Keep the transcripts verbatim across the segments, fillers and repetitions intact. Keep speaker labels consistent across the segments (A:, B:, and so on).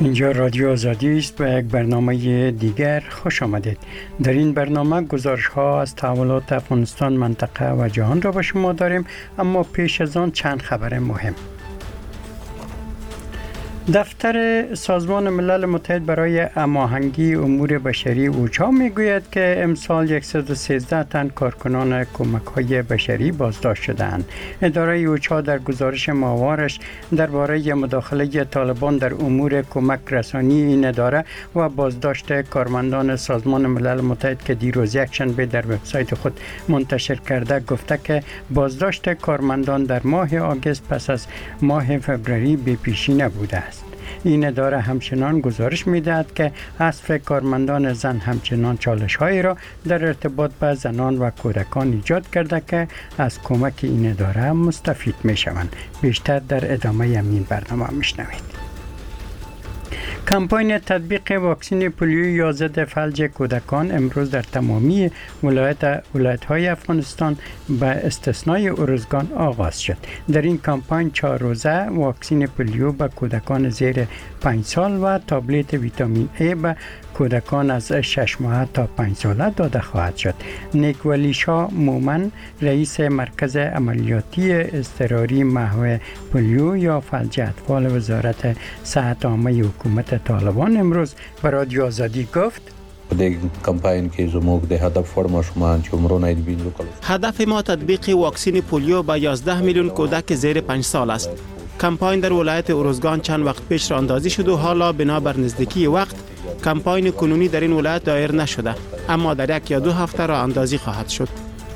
A: اینجا رادیو آزادی است و یک برنامه دیگر خوش آمدید. در این برنامه گزارش ها از تحولات افغانستان، منطقه و جهان را به شما داریم، اما پیش از آن چند خبر مهم. دفتر سازمان ملل متحد برای هماهنگی امور بشری اوچا میگوید که امسال صد و سیزده تن کارکنان کمک‌های بشری بازداشت شدند. اداره اوچا در گزارش ماهوارش درباره مداخله طالبان در امور کمک رسانی این اداره و بازداشت کارمندان سازمان ملل متحد که دیروز یکشنبه در وبسایت خود منتشر کرده گفته که بازداشت کارمندان در ماه آگوست پس از ماه فوریه بی پیشی نبوده است. این اداره همچنان گزارش می‌دهد که حذف کارمندان زن همچنان چالش‌هایی را در ارتباط با زنان و کودکان ایجاد کرده که از کمک این اداره مستفید می‌شوند. بیشتر در ادامه همین برنامه می‌شنوید. کمپاین تطبیق واکسن پولیو یا ضد فلج کودکان امروز در تمامی ولایت ولایت‌های افغانستان به استثنای ارزگان آغاز شد. در این کمپاین چهار روزه واکسن پولیو به کودکان زیر پنج سال و تابلت ویتامین ای به کودکان از شش ماه تا پنج ساله داده خواهد شد. نیک ولی شاه مومن رئیس مرکز عملیاتی اضطراری محو پولیو یا فلج اطفال وزارت صحت عامه حکومت طالبان امروز به رادیو آزادی گفت:
B: کمپاین که زموږ د هدف ور ماشومان چې عمرونه یې بینځو کال.
C: هدف ما تطبیق واکسن پولیو به یازده میلیون کودک زیر پنج سال است. کمپاین در ولایت ارزگان چند وقت پیش راندازی شد و حالا بنا بر نزدیکی وقت کمپاین کنونی در این ولایت دایر نشده، اما در یک یا دو هفته راه اندازی خواهد شد.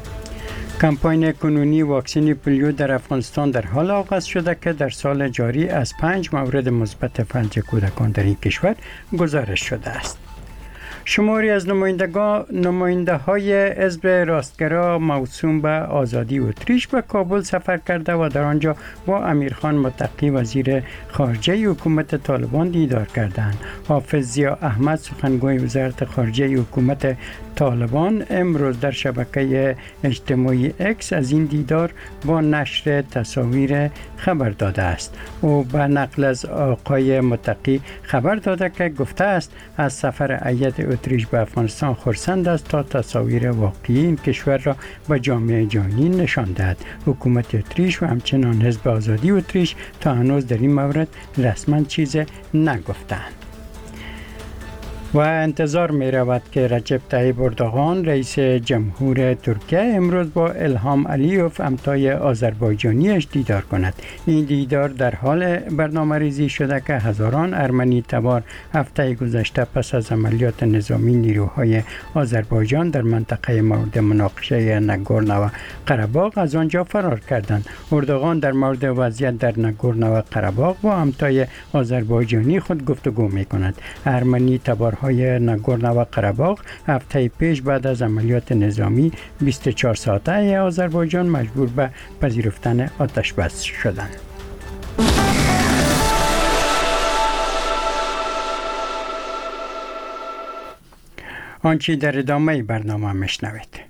A: کمپاین کنونی واکسن پولیو در افغانستان در حال آغاز شده که در سال جاری از پنج مورد مثبت فلج کودکان در این کشور گزارش شده است. شماری از نمایندگان نماینده های حزب راستگرا موسوم به آزادی اتریش به کابل سفر کرده و در آنجا با امیرخان متقی وزیر خارجه حکومت طالبان دیدار کردند. حافظ ضیا احمد سخنگوی وزارت خارجه حکومت طالبان امروز در شبکه اجتماعی اکس از این دیدار با نشر تصاویر خبر داده است. او به نقل از آقای متقی خبر داده که گفته است از سفر هیئت اتریش به افغانستان خرسند است تا تصاویر واقعی این کشور را به جامعه جهانی نشان دهد. حکومت اتریش و همچنان حزب آزادی اتریش تا هنوز در این مورد رسما چیز نگفتند. و انتظار می رود که رجب طیب اردوغان رئیس جمهور ترکیه امروز با الهام علیوف همتای آذربایجانیش دیدار کند. این دیدار در حال برنامه ریزی شده که هزاران ارمنی تبار هفته گذشته پس از عملیات نظامی نیروهای آذربایجان در منطقه مورد مناقشه نگورنو قره‌باغ از آنجا فرار کردند. اردوغان در مورد وضعیت در نگورنو قره‌باغ با همتای آذربایجانی خود گفتگو می کند. ارمنی تبار های نگورنو قره‌باغ هفته پیش بعد از عملیات نظامی بیست و چهار ساعته آذربایجان مجبور به پذیرفتن آتش بس شدند. آنچه در ادامه برنامه میشنوید.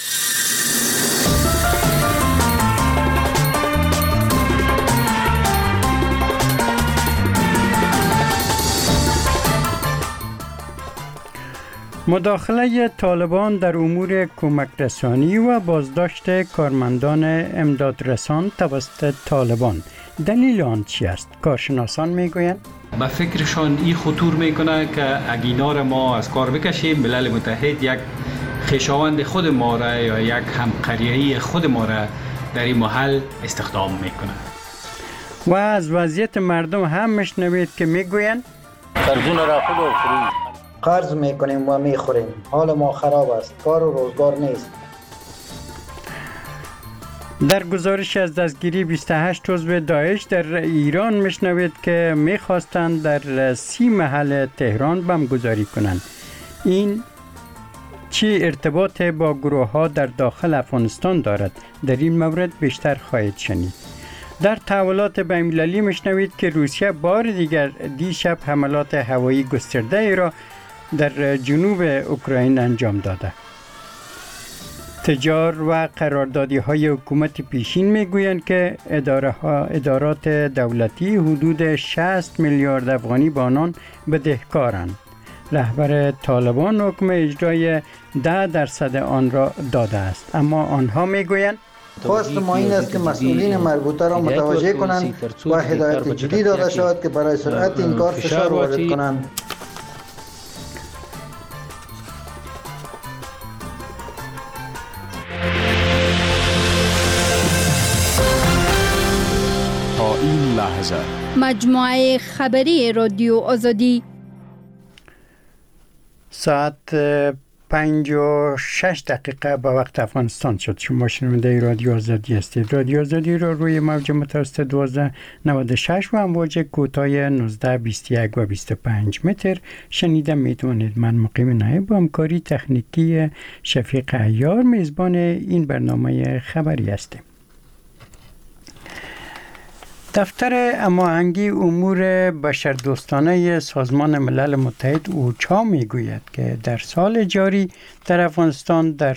A: مداخله طالبان در امور کمک رسانی و بازداشت کارمندان امدادرسان توسط طالبان، دلیل آن چی است؟ کارشناسان میگویند
D: به فکرشان این خطور میکنه که اگه اینا را ما از کار بکشیم، ملل متحد یک خویشاوند خود ما را یا یک همقریه خود ما را در این محل استخدام میکنه.
A: و از وضعیت مردم هم میشنوید که میگویند
E: قرضون را خود آفرید، قرض میکنیم و میخوریم، حال ما خراب است، کار و روزگار نیست.
A: در گزارش از دستگیری بیست و هشت عضو داعش در ایران میشنوید که میخواستند در سی محل تهران بمبگذاری کنند. این چی ارتباط با گروه ها در داخل افغانستان دارد؟ در این مورد بیشتر خواهید شنید. در تحولات بین‌المللی میشنوید که روسیه بار دیگر دیشب حملات هوایی گسترده ای را در جنوب اوکراین انجام داده. تجار و قراردادی های حکومت پیشین میگویند که اداره ها ادارات دولتی حدود شصت میلیارد افغانی به آنان بدهکارند. رهبر طالبان حکم اجرای ده درصد آن را داده است، اما آنها میگویند
E: خواست ما این است که مسئولین مربوطه را متوجه کنند و هدایت جدی داده شود که برای سرعت این کار فشار وارد کنند.
F: تا این لحظه
G: مجموعه خبری رادیو آزادی
A: ساعت پنج و شش دقیقه به وقت افغانستان شد. شما شنونده رادیو آزادی هستید. رادیو آزادی را روی موج متوسط دوازده نود و شش و امواج کوتاه نوزده بیست و یک و بیست و پنج متر شنیده میتونید. من مقیم نایب با همکاری تکنیکی شفیق عیار میزبان این برنامه خبری هستیم. دفتر هماهنگی امور بشردوستانه سازمان ملل متحد اوچا میگوید که در سال جاری در افغانستان در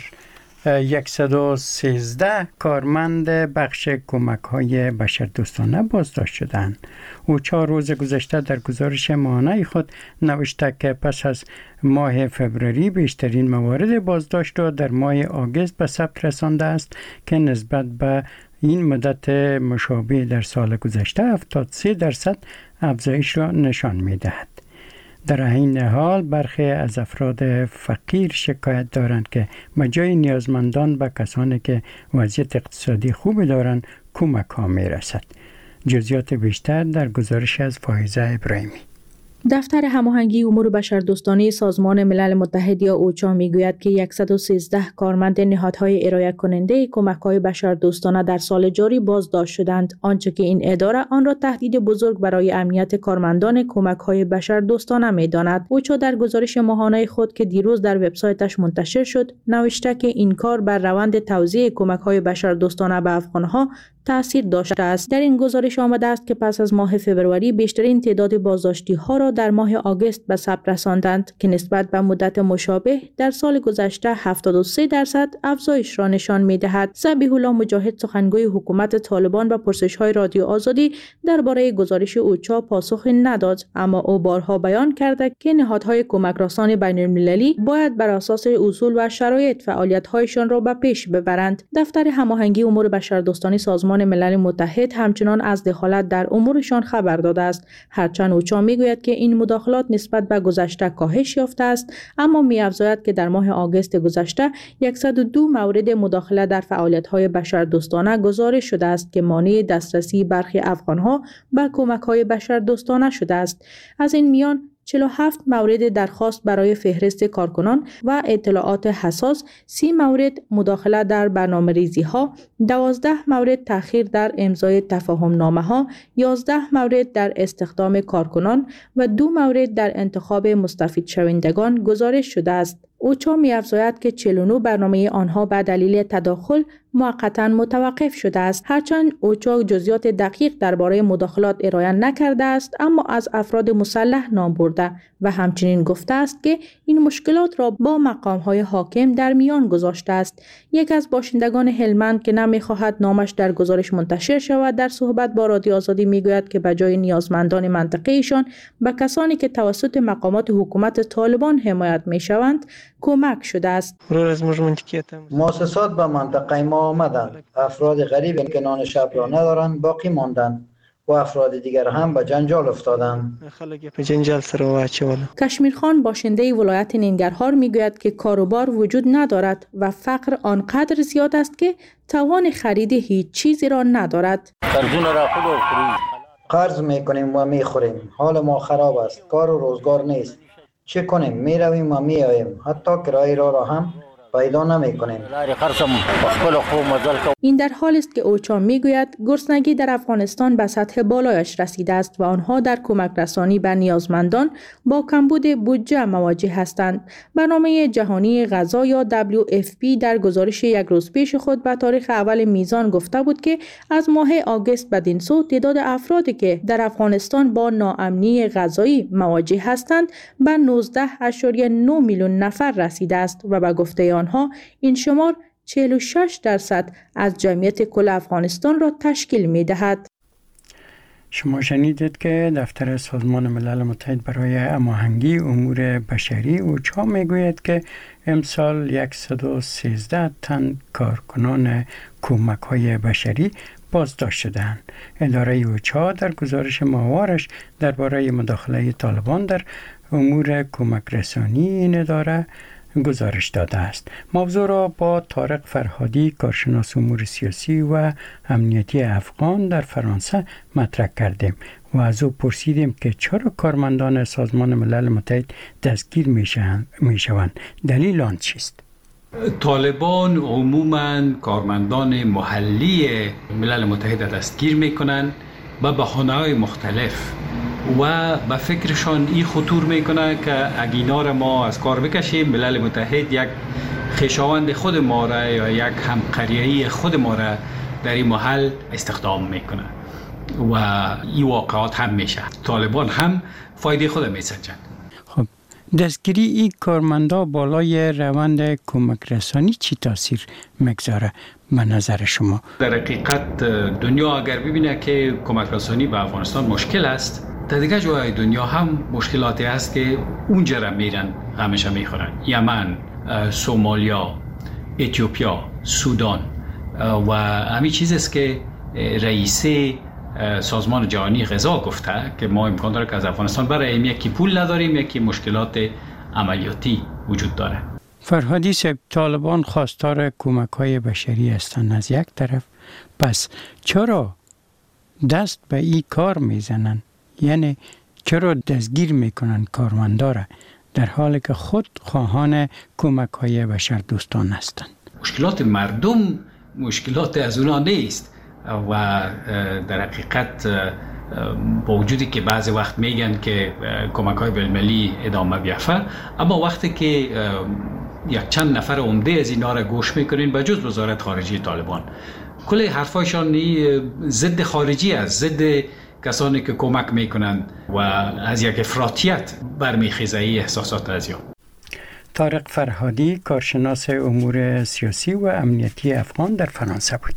A: صد و سیزده کارمند بخش کمک‌های بشردوستانه بازداشت شدند. اوچا روز گذشته در گزارش ماهانه خود نوشته که پس از ماه فوریه بیشترین موارد بازداشت را در ماه آگوست به ثبت رسانده است که نسبت به این مدت مشابه در سال گذشته هفتاد و سه درصد افزایش را نشان می‌دهد. در این حال برخی از افراد فقیر شکایت دارند که بجای نیازمندان به کسانی که وضعیت اقتصادی خوبی دارند کمک ها می‌رسد. جزئیات بیشتر در گزارش از فائزه ابراهیمی.
H: دفتر هماهنگی امور بشردوستانه سازمان ملل متحد یا اوچا میگوید که صد و سیزده کارمند نهادهای ارائه کننده کمک‌های بشردوستانه در سال جاری بازداشت شدند، آنچه که این اداره آن را تهدید بزرگ برای امنیت کارمندان کمک‌های بشردوستانه می‌داند. اوچا در گزارش ماهانه خود که دیروز در وبسایتش منتشر شد، نوشته که این کار بر روند توزیع کمک‌های بشردوستانه به افغان‌ها تأثیر داشته است. در این گزارش آمده است که پس از ماه فوریه بیشترین تعداد بازداشتی ها را در ماه آگوست به ثبت رساندند که نسبت به مدت مشابه در سال گذشته هفتاد و سه درصد افزایش را نشان می‌دهد. ذبیح الله مجاهد سخنگوی حکومت طالبان به پرسش‌های رادیو آزادی درباره گزارش اوچا پاسخی نداد، اما او بارها بیان کرده که نهادهای کمک‌رسان بین‌المللی باید بر اساس اصول و شرایط فعالیت‌هایشان را به پیش ببرند. دفتر هماهنگی امور بشردوستانه سازمان ملل متحد همچنان از دخالت در امورشان خبر داده است، هرچند اوچا میگوید که این مداخلات نسبت به گذشته کاهش یافته است، اما می‌افزاید که در ماه آگوست گذشته صد و دو مورد مداخله در فعالیت‌های بشردوستانه گزارش شده است که مانع دسترسی برخی افغان‌ها به کمک‌های بشردوستانه شده است. از این میان چهل و هفت مورد درخواست برای فهرست کارکنان و اطلاعات حساس، سی مورد مداخله در برنامه‌ریزی ها، دوازده مورد تأخیر در امضای تفاهم نامه ها، یازده مورد در استخدام کارکنان و دو مورد در انتخاب مستفید شوندگان گزارش شده است. اوچا می‌افزاید که چهل و نه برنامه آنها به دلیل تداخل موقتا متوقف شده است. هرچند اوچا جزئیات دقیق درباره مداخلات ارائه نکرده است، اما از افراد مسلح نام برده و همچنین گفته است که این مشکلات را با مقام‌های حاکم در میان گذاشته است. یک از باشندگان هلمند که نمی‌خواهد نامش در گزارش منتشر شود، در صحبت با رادیو آزادی می‌گوید که بجای نیازمندان منطقه‌ایشان به کسانی که توسط مقامات حکومت طالبان حمایت می‌شوند کمک شده است.
E: مؤسسات به منطقه ما آمدند. افراد غریب که نان شب را ندارند باقی ماندند و افراد دیگر هم به جنجال افتادند.
H: کشمیر خان باشنده ولایت ننگرهار میگوید که کاروبار وجود ندارد و فقر آنقدر زیاد است که توان خرید هیچ چیزی را ندارد.
E: قرض میکنیم و میخوریم. حال ما خراب است. کار و روزگار نیست. چه کنیم؟ می رویم و می آییم. حتی کرایه را را هم پیدا نمی کنیم.
H: این در حال است که اوچا میگوید گرسنگی در افغانستان به سطح بالایش رسیده است و آنها در کمک رسانی به نیازمندان با کمبود بودجه مواجه هستند. برنامه جهانی غذا یا دبلیو اف پی در گزارش یک روز پیش خود به تاریخ اول میزان گفته بود که از ماه آگوست بدین سو تعداد افرادی که در افغانستان با ناامنی غذایی مواجه هستند به نوزده ممیز نه میلیون نفر رسیده است و به گفته آنها این شمار چهل و شش درصد از جمعیت کل افغانستان را تشکیل می دهد.
A: شما شنیدید که دفتر سازمان ملل متحد برای هماهنگی امور بشری اوچا میگوید که امسال صد و سیزده تن کارکنان کمک های بشری بازداشت شدند. اداره اوچا در گزارش ماهوارش درباره مداخله طالبان در امور کمک رسانی این اداره گزارش داده است. موضوع را با طارق فرهادی، کارشناس امور سیاسی و امنیتی افغان در فرانسه مطرح کردیم و از او پرسیدیم که چرا کارمندان سازمان ملل متحد دستگیر می شوند. دلیل آن چیست؟
D: طالبان عموماً کارمندان محلی ملل متحد دستگیر می کنند به بهانه‌های مختلف و به فکرشان این خطور میکنه که اگه اینا را ما از کار بکشیم ملل متحد یک خویشاوند خود ما را یا یک همقریه‌ای خود ما را در این محل استخدام میکنه و این واقعات هم میشه. طالبان هم فایده خود میسنجند.
A: خب دستگیری این کارمندا بالای روند کمک رسانی چی تاثیر میگذاره به نظر شما؟
D: در حقیقت دنیا اگر ببینه که کمک رسانی به افغانستان مشکل است، در دیگه جای دنیا هم مشکلاتی هست که اونجا را میرن غمش میخورن. یمن، سومالیا، اتیوپیا، سودان و همین چیز است که رئیس سازمان جهانی غذا گفته که ما امکان داره که از افغانستان برای یکی پول نداریم، یکی مشکلات عملیاتی وجود داره.
A: فرهادی صاحب، طالبان خواستار کمک های بشری هستند از یک طرف، پس چرا دست به این کار میزنن؟ یعنی چرا دستگیر میکنن کارمنداره در حالی که خود خواهان کمک های بشر دوستان هستند؟
D: مشکلات مردم مشکلات از اونا نیست و در حقیقت با وجودی که بعضی وقت میگن که کمک های بین‌المللی ادامه بیافته، اما وقتی که یک چند نفر عمده از اینا را گوش میکنین به جز وزارت خارجه طالبان، کل حرفایشان ضد خارجی است، ضد کسانی که کمک میکنند و از یک افراطیت برمیخیزه ای احساسات ازیا.
A: طارق فرهادی، کارشناس امور سیاسی و امنیتی افغان در فرانسه بود.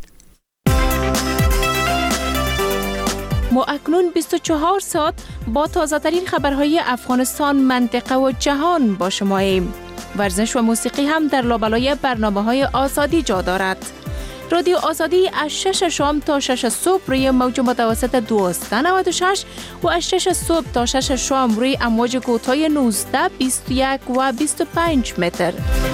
I: ما اکنون بیست و چهار ساعت با تازه ترین خبرهای افغانستان، منطقه و جهان با شما ایم. ورزش و موسیقی هم در لابلای برنامه‌های آزادی جا دارد. رادیو آزادی از شش شام تا شش صبح روی موج متوسط دویست و نود و شش و از شش صبح تا شش شام روی امواج کوتاه نوزده، بیست و یک و بیست و پنج متر.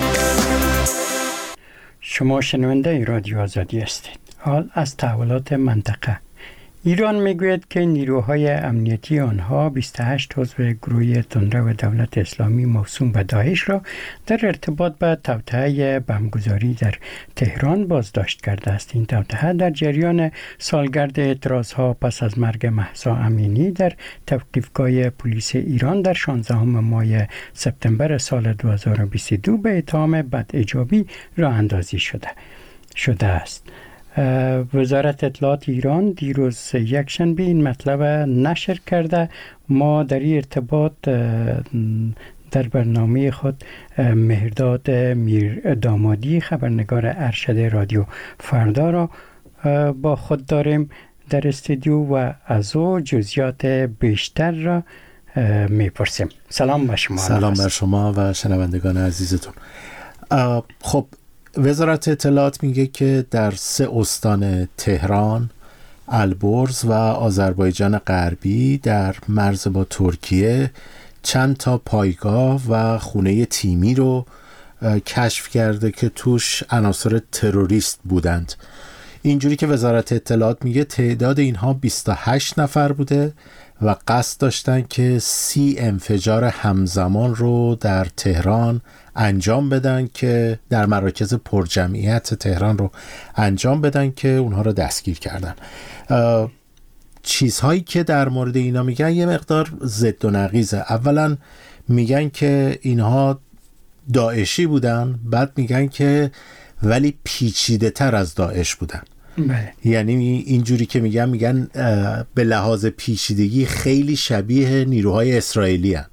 A: شما شنونده رادیو آزادی هستید. حال از تحولات منطقه. ایران میگوید که نیروهای امنیتی آنها بیست و هشت عضو گروه تندرو دولت اسلامی موسوم به داعش را در ارتباط به توطئه بمبگذاری در تهران بازداشت کرده است. این توطئه در جریان سالگرد اعتراضها پس از مرگ مهسا امینی در توقیفگاه پلیس ایران در شانزدهم ماه سپتامبر سال دو هزار و بیست و دو به اتهام بداجابی راه اندازی شده شده است. وزارت اطلاعات ایران دیروز یک شنبه این مطلب نشر کرده. ما در این ارتباط در برنامه خود مهرداد میر دامادی، خبرنگار ارشد رادیو فردا را با خود داریم در استودیو و از او جزئیات بیشتر را میپرسیم. سلام بر شما.
J: سلام بر شما و شنوندگان عزیزتون. خب وزارت اطلاعات میگه که در سه استان تهران، البرز و آذربایجان غربی در مرز با ترکیه چند تا پایگاه و خونه تیمی رو کشف کرده که توش عناصر تروریست بودند. اینجوری که وزارت اطلاعات میگه تعداد اینها بیست و هشت نفر بوده و قصد داشتن که سی انفجار همزمان رو در تهران انجام بدن که در مراکز پرجمعیت تهران رو انجام بدن که اونها رو دستگیر کردن. چیزهایی که در مورد اینا میگن یه مقدار ضد و نقیضه. اولا میگن که اینها داعشی بودن، بعد میگن که ولی پیچیده تر از داعش بودن.
A: بله.
J: یعنی اینجوری که میگن میگن به لحاظ پیچیدگی خیلی شبیه نیروهای اسرائیلی هن.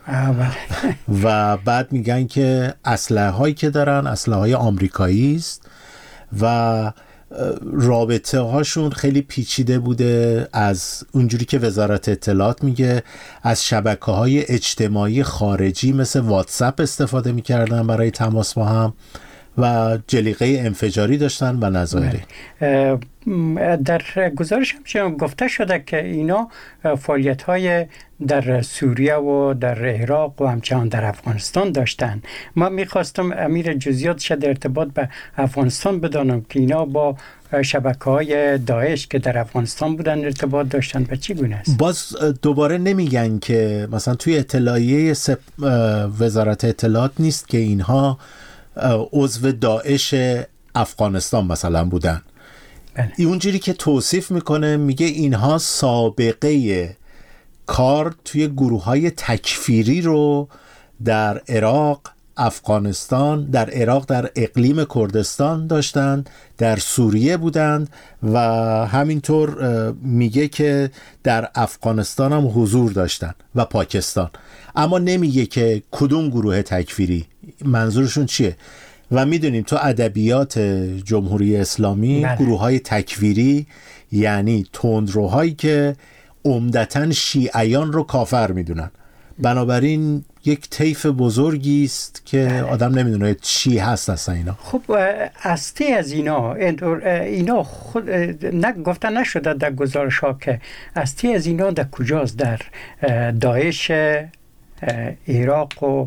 J: و بعد میگن که اسلحه هایی که دارن اسلحه های آمریکایی است و رابطه هاشون خیلی پیچیده بوده، از اونجوری که وزارت اطلاعات میگه از شبکه های اجتماعی خارجی مثل واتساپ استفاده میکردن برای تماس با هم و جلیقه انفجاری داشتن و نظایری.
A: در گزارش هم گفته شده که اینا فعالیت های در سوریه و در عراق و همچنان در افغانستان داشتن. ما میخواستم امیر جزئیاتش در ارتباط به افغانستان بدانم که اینا با شبکه های داعش که در افغانستان بودن ارتباط داشتن به چی گونه است؟
J: باز دوباره نمیگن که مثلا توی اطلاعیه سپ... وزارت اطلاعات نیست که اینها عضو داعش افغانستان مثلا بودن.
A: بله.
J: اونجوری که توصیف میکنه میگه اینها سابقه کار توی گروه های تکفیری رو در عراق، افغانستان، در عراق در اقلیم کردستان داشتند، در سوریه بودند و همینطور میگه که در افغانستان هم حضور داشتند و پاکستان، اما نمیگه که کدوم گروه تکفیری منظورشون چیه. و میدونیم تو ادبیات جمهوری اسلامی گروه های تکفیری یعنی تندروهایی که عمدتاً شیعیان رو کافر میدونن، بنابراین یک طیف بزرگی است که بله. آدم نمیدونه چی هست اصلا اینا.
A: خب اصلی از اینا اینا خود گفته نشده در گزارش ها که اصلی از اینا در کجاست؟ در داعش عراق و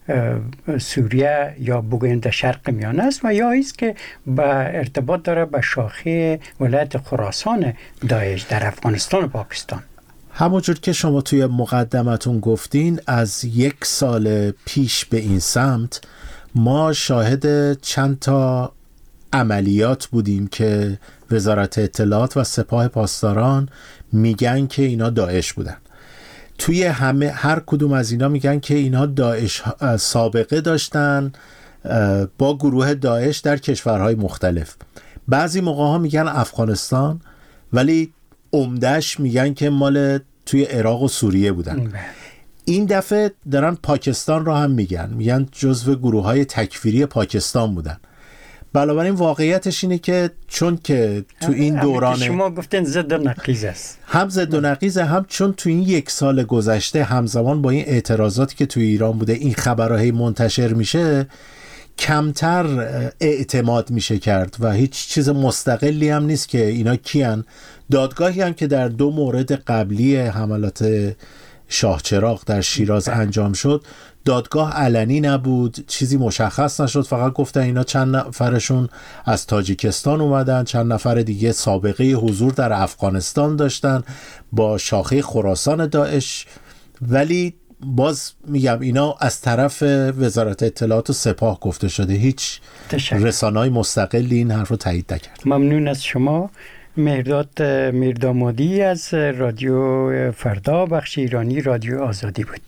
A: سوریه یا بگوییم در شرق میانه است و یا است که با ارتباط داره به شاخه ولایت خراسان داعش در افغانستان و پاکستان.
J: همونجور که شما توی مقدمتون گفتین از یک سال پیش به این سمت ما شاهد چند تا عملیات بودیم که وزارت اطلاعات و سپاه پاسداران میگن که اینا داعش بودن. توی همه هر کدوم از اینا میگن که اینا داعش سابقه داشتن با گروه داعش در کشورهای مختلف. بعضی موقع ها میگن افغانستان ولی عمده‌اش میگن که مال توی عراق و سوریه بودن. این دفعه دارن پاکستان رو هم میگن، میگن جزو گروه های تکفیری پاکستان بودن. بنابراین واقعیتش اینه که چون که تو این دوران
A: شما گفتین ضد و نقیض است،
J: هم ضد و نقیضه، هم چون تو این یک سال گذشته همزمان با این اعتراضاتی که تو ایران بوده این خبرهای منتشر میشه کمتر اعتماد میشه کرد و هیچ چیز مستقلی هم نیست که اینا کیان. دادگاهی هم که در دو مورد قبلی حملات شاه چراغ در شیراز انجام شد دادگاه علنی نبود، چیزی مشخص نشد، فقط گفتن اینا چند نفرشون از تاجیکستان اومدن، چند نفر دیگه سابقه حضور در افغانستان داشتن با شاخه خراسان داعش. ولی باز میگم اینا از طرف وزارت اطلاعات و سپاه گفته شده، هیچ رسانه‌ای مستقلی این حرف رو تایید نکرد.
A: ممنون از شما. مهرداد میردامادی از رادیو فردا بخش ایرانی رادیو آزادی بود.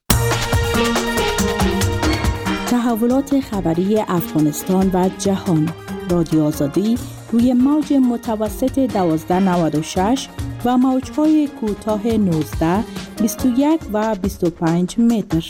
H: تحولات خبری افغانستان و جهان. رادیو آزادی روی موج متوسط دوازده نود و شش و موج‌های کوتاه نوزده، بیست و یک و بیست و پنج متر.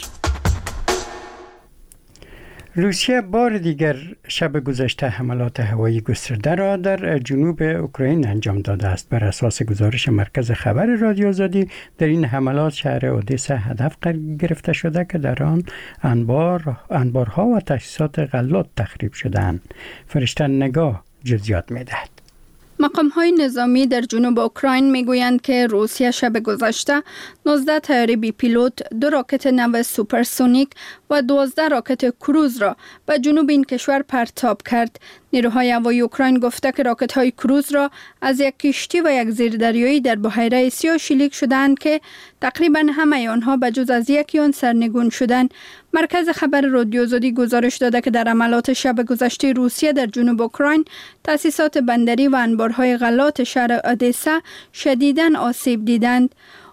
A: روسیه بار دیگر شب گذشته حملات هوایی گسترده را در جنوب اوکراین انجام داده است. بر اساس گزارش مرکز خبر رادیو آزادی در این حملات شهر اودسا هدف قرار گرفته شده که در آن انبار انبارها و تاسیسات غلات تخریب شدند. فرشته نگاه جزئیات می‌دهد.
G: مقام‌های نظامی در جنوب اوکراین میگویند که روسیه شب گذشته نوزده طیاره بی پیلوت، دو راکت نو سوپرسونیک و دوازده راکت کروز را به جنوب این کشور پرتاب کرد. نیروهای هوایی اوکراین گفته که راکت‌های کروز را از یک کشتی و یک زیردریایی در بحیره سیاه شلیک شدند که تقریباً همه آنها به جز از یکی آن سرنگون شدند. مرکز خبر رادیو آزادی گزارش داده که در عملیات شب گذشته روسیه در جنوب اوکراین تاسیسات بندری و انبارهای غلات شهر اودسا شدیداً آسیب دیدند.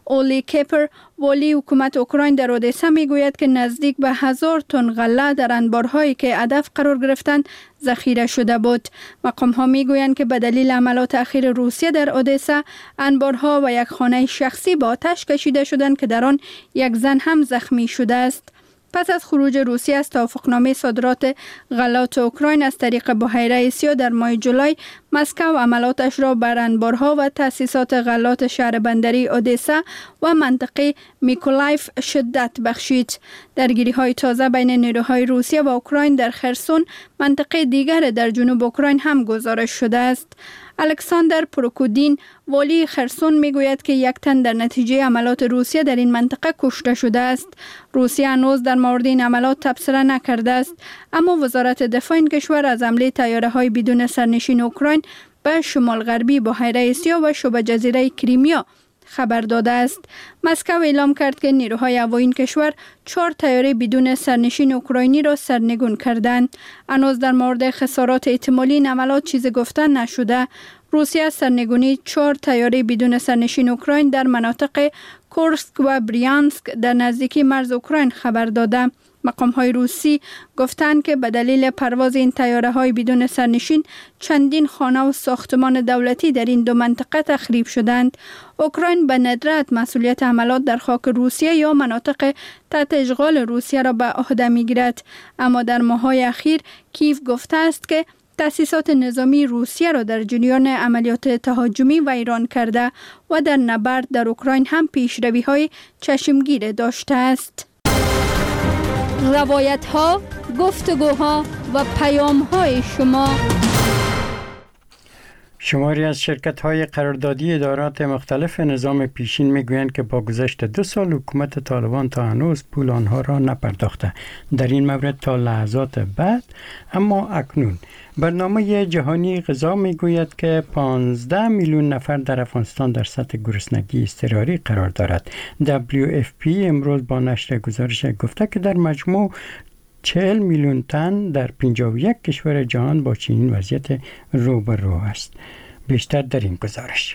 G: اولی کپر والی حکومت اوکراین در اودسا میگوید که نزدیک به هزار تن غله در انبارهایی که هدف قرار گرفتند ذخیره شده بود. مقام ها میگویند که به دلیل عملات اخیر روسیه در اودسا انبارها و یک خانه شخصی با آتش کشیده شدند که در آن یک زن هم زخمی شده است. پس از خروج روسیه از توافقنامه صادرات غلات اوکراین از طریق بحیره ایسیا در ماه جولای، مسکو عملاتش را بر انبارها و تأسیسات غلات شهر بندری اودسا و منطقه میکولایف شدت بخشید. درگیری های تازه بین نیروهای روسیه و اوکراین در خرسون، منطقه دیگر در جنوب اوکراین هم گزارش شده است. الکساندر پروکودین والی خرسون میگوید که یک تن در نتیجه عملات روسیه در این منطقه کشته شده است. روسیه هنوز در مورد این عملات تبصره نکرده است، اما وزارت دفاع این کشور از حمله طیاره‌های بدون سرنشین اوکراین به شمال غربی بحیره ایسیا و شبه جزیره کریمیا خبر داده است. مسکو اعلام کرد که نیروهای هوایی این کشور چهار طیاره بدون سرنشین اوکراینی را سرنگون کردند. هنوز در مورد خسارات احتمالی این عملات چیزی گفته نشده. روسیه از سرنگونی چهار طیاره بدون سرنشین اوکراین در مناطق کورسک و بریانسک در نزدیکی مرز اوکراین خبر داده. مقام های روسی گفتند که به دلیل پرواز این طیاره های بدون سرنشین چندین خانه و ساختمان دولتی در این دو منطقه تخریب شدند. اوکراین به ندرت مسئولیت عملات در خاک روسیه یا مناطق تحت اشغال روسیه را به عهده میگیرد، اما در ماه‌های اخیر کیف گفته است که تأسیسات نظامی روسیه را در جریان عملیات تهاجمی ویران کرده و در نبرد در اوکراین هم پیشروی‌های چشمگیر داشته است. روایت ها، گفتگوها و پیام های شما.
A: شماری از شرکت های قراردادی ادارات مختلف نظام پیشین میگویند که با گذشت دو سال حکومت طالبان تا هنوز پول آنها را نپرداخته. در این مورد تا لحظات بعد، اما اکنون برنامه جهانی غذا میگوید که پانزده میلیون نفر در افغانستان در سطح گرسنگی اضطراری قرار دارد. دبلیو اف پی امروز با نشر گزارش گفته که در مجموع چهل میلیون تن در پنجاه و یک کشور جهان با چنین وضعیت روبرو است. بیشتر در این گزارش.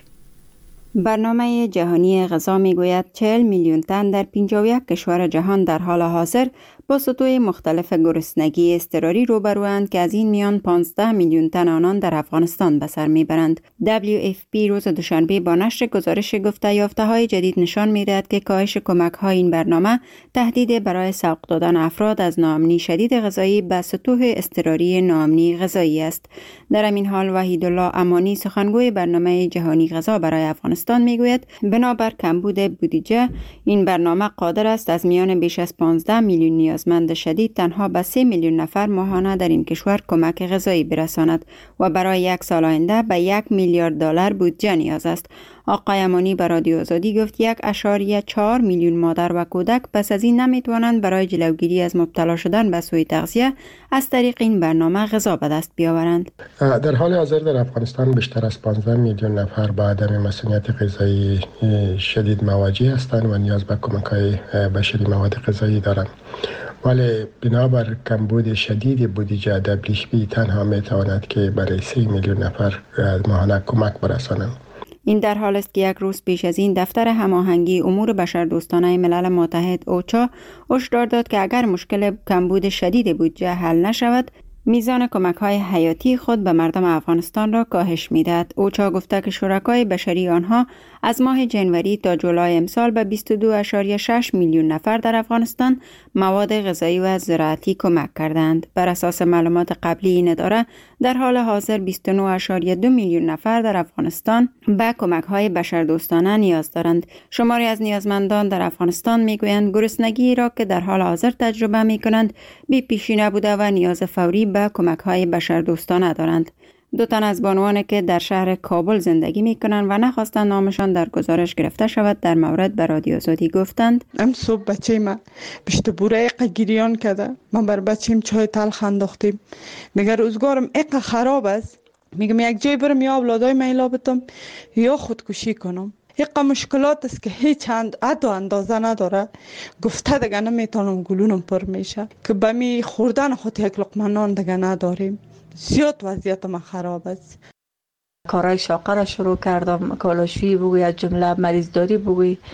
K: برنامه جهانی غذا میگوید چهل میلیون تن در پنجاه و یک کشور جهان در حال حاضر با سطوح مختلف گرسنگی اضطراری روبروند که از این میان پانزده میلیون تن آنان در افغانستان به سر میبرند. دبلیو اف پی روز دوشنبه با نشر گزارش گفته یافته‌های جدید نشان می‌دهد که کاهش کمک‌های این برنامه تهدید برای سوق دادن افراد از ناامنی شدید غذایی به سطوح اضطراری ناامنی غذایی است. در همین حال وحیدالله امانی سخنگوی برنامه جهانی غذا برای افغانستان میگوید بنابر کمبود بودجه این برنامه قادر است از میان بیش از پانزده میلیون نیازمند شدید تنها به سه میلیون نفر ماهانه در این کشور کمک غذایی برساند و برای یک سال آینده به یک میلیارد دلار بودجه نیاز است. آقای امانی به رادیو آزادی گفت یک اشاریه چهار میلیون مادر و کودک پس از این نمیتوانند برای جلوگیری از مبتلا شدن به سوء تغذیه از طریق این برنامه غذا به دست بیاورند.
L: در حال حاضر در افغانستان بیشتر از پانزده میلیون نفر با عدم مسئولیت غذایی شدید مواجه هستند و نیاز به کمک‌های بشری مواد غذایی دارند. ولی بنابر کمبود شدید بودجه دبلیو اف پی تنها میتواند که برای سه میلیون نفر ماهانه کمک برساند.
K: این در حال است که یک روز پیش از این دفتر هماهنگی امور بشردوستانه ملل متحد اوچا هشدار داد که اگر مشکل کمبود شدید بودجه حل نشود، میزان کمک‌های حیاتی خود به مردم افغانستان را کاهش می‌دهد. اوچا گفته که شرکای بشری آنها از ماه جنوری تا جولای امسال به بیست و دو ممیز شش میلیون نفر در افغانستان مواد غذایی و زراعتی کمک کردند. بر اساس معلومات قبلی این اداره در حال حاضر بیست و نه ممیز دو میلیون نفر در افغانستان به کمک‌های بشردوستانه نیاز دارند. شماری از نیازمندان در افغانستان میگویند گرسنگی را که در حال حاضر تجربه می‌کنند بی پیشینه بوده و نیاز فوری به کمک‌های بشردوستانه دارند. دو تن از بانوانی که در شهر کابل زندگی می‌کنند و نخواستند نامشان در گزارش گرفته شود در مورد به رادیو آزادی گفتند
M: ام صبح بچه ما پشت بوره ایقا گریان کرده، ما بر بچیم چای تلخ انداختیم، میگه روزگارم ایقا خراب است، میگم یک جای برم یا اولادای میلا بتم یا خودکشی کنم. ایقا مشکلات است که هیچ اند عد و اندازه نداره. گفته دیگه نمیتونم گلونم پر میشه که بمی خوردن خود یک لقمه نان دیگه نداریم. زیاد وضعیت ما خراب است.
N: کارهای شاقه را شروع کردم، کالاشویی بگوی، از جمله مریض داری بگوی،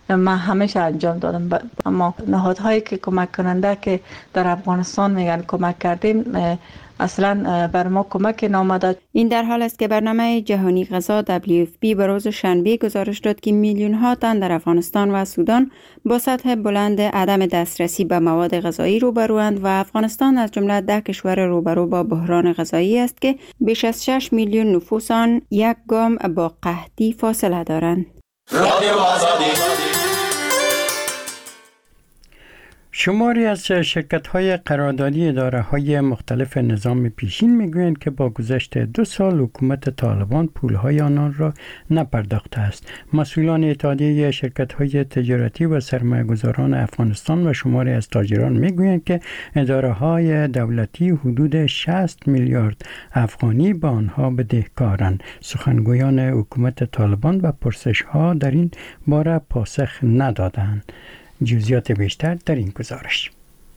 M: من همیشه انجام دادم، اما نهادهایی که کمک کننده که در افغانستان میگن کمک کردیم اصلا بر ما کمک نامده.
K: این در حال است که برنامه جهانی غذا دبلیو اف پی به روز شنبه گزارش داد که میلیون ها تن در افغانستان و سودان با سطح بلند عدم دسترسی به مواد غذایی روبروند و افغانستان از جمله ده کشور روبرو با بحران غذایی است که بیش از شش میلیون نفوس آن یک گام با قحطی فاصله دارند.
A: شماری از شرکت‌های قراردادی اداره‌های مختلف نظام پیشین می‌گویند که با گذشت دو سال حکومت طالبان پول‌های آنان را نپرداخته است. مسئولان اتحادیه شرکت‌های تجارتی و سرمایه‌گذاران افغانستان و شماری از تاجران می‌گویند که اداره‌های دولتی حدود شصت میلیارد افغانی به آنها بدهکارند. سخنگویان حکومت طالبان به پرسش‌ها در این باره پاسخ ندادند. جزئیات بیشتر در این گزارش.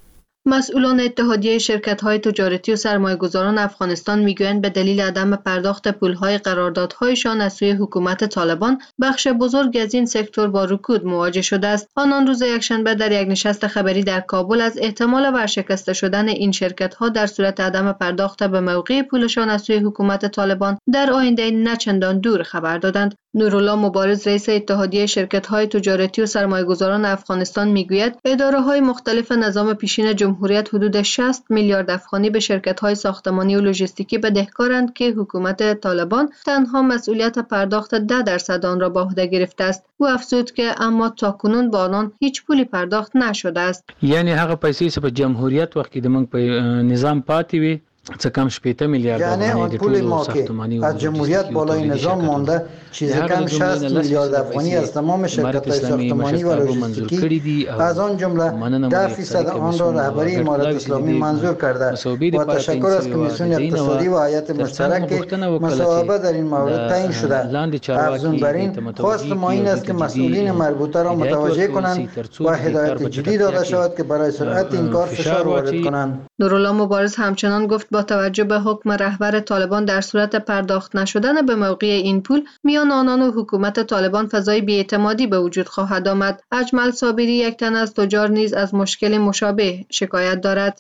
N: مسئولان اتحادیه شرکت‌های تجارتی و سرمایه‌گذاران افغانستان می‌گویند به دلیل عدم پرداخت پول‌های قراردادهایشان از سوی حکومت طالبان بخش بزرگ از این سکتور با رکود مواجه شده است. آنان روز یکشنبه در یک نشست خبری در کابل از احتمال ورشکسته شدن این شرکت‌ها در صورت عدم پرداخت به موقع پولشان از سوی حکومت طالبان در آینده نچندان دور خبر دادند. نورالله مبارز رئیس اتحادیه شرکت‌های تجارتی و سرمایه‌گذاران افغانستان می‌گوید اداره‌های مختلف نظام پیشین جمهوریت حدود شصت میلیارد افغانی به شرکت‌های ساختمانی و لوجستیکی بدهکارند که حکومت طالبان تنها مسئولیت پرداخت ده درصد آن را به عهده گرفته است. او افزود که اما تاکنون با آنان هیچ پولی پرداخت نشده است.
O: یعنی هغه پیسې چې په جمهوریت وخت کې د موږ په نظام پاتې وي څه کم شپېته میلیارد
E: یعنی آن پول ما که از جمهوریت بالای نظام مانده چیز کم شصت میلیارد افغانی از تمام شرکت‌های ساختمانی و لوجستیکی از آن جمله ده درصد آن را رهبری امارت اسلامی منظور کرده و تشکر از کمیسیون اقتصادی و هیئت مشترک مصوبه در این مورد تعیین شده. افزون بر این خواست ما این است که مسئولین مربوطه را متوجه کنند و هدایت جدی داده شود که برای سرعت این کار فشار وارد کنند.
N: نورالله مبارز همچنان گفت با توجه به حکم رهبر طالبان در صورت پرداخت نشدن به موقع این پول میان آنان و حکومت طالبان فضای بی‌اعتمادی به وجود خواهد آمد. اجمل صابری یک تن از تجار نیز از مشکل مشابه شکایت دارد.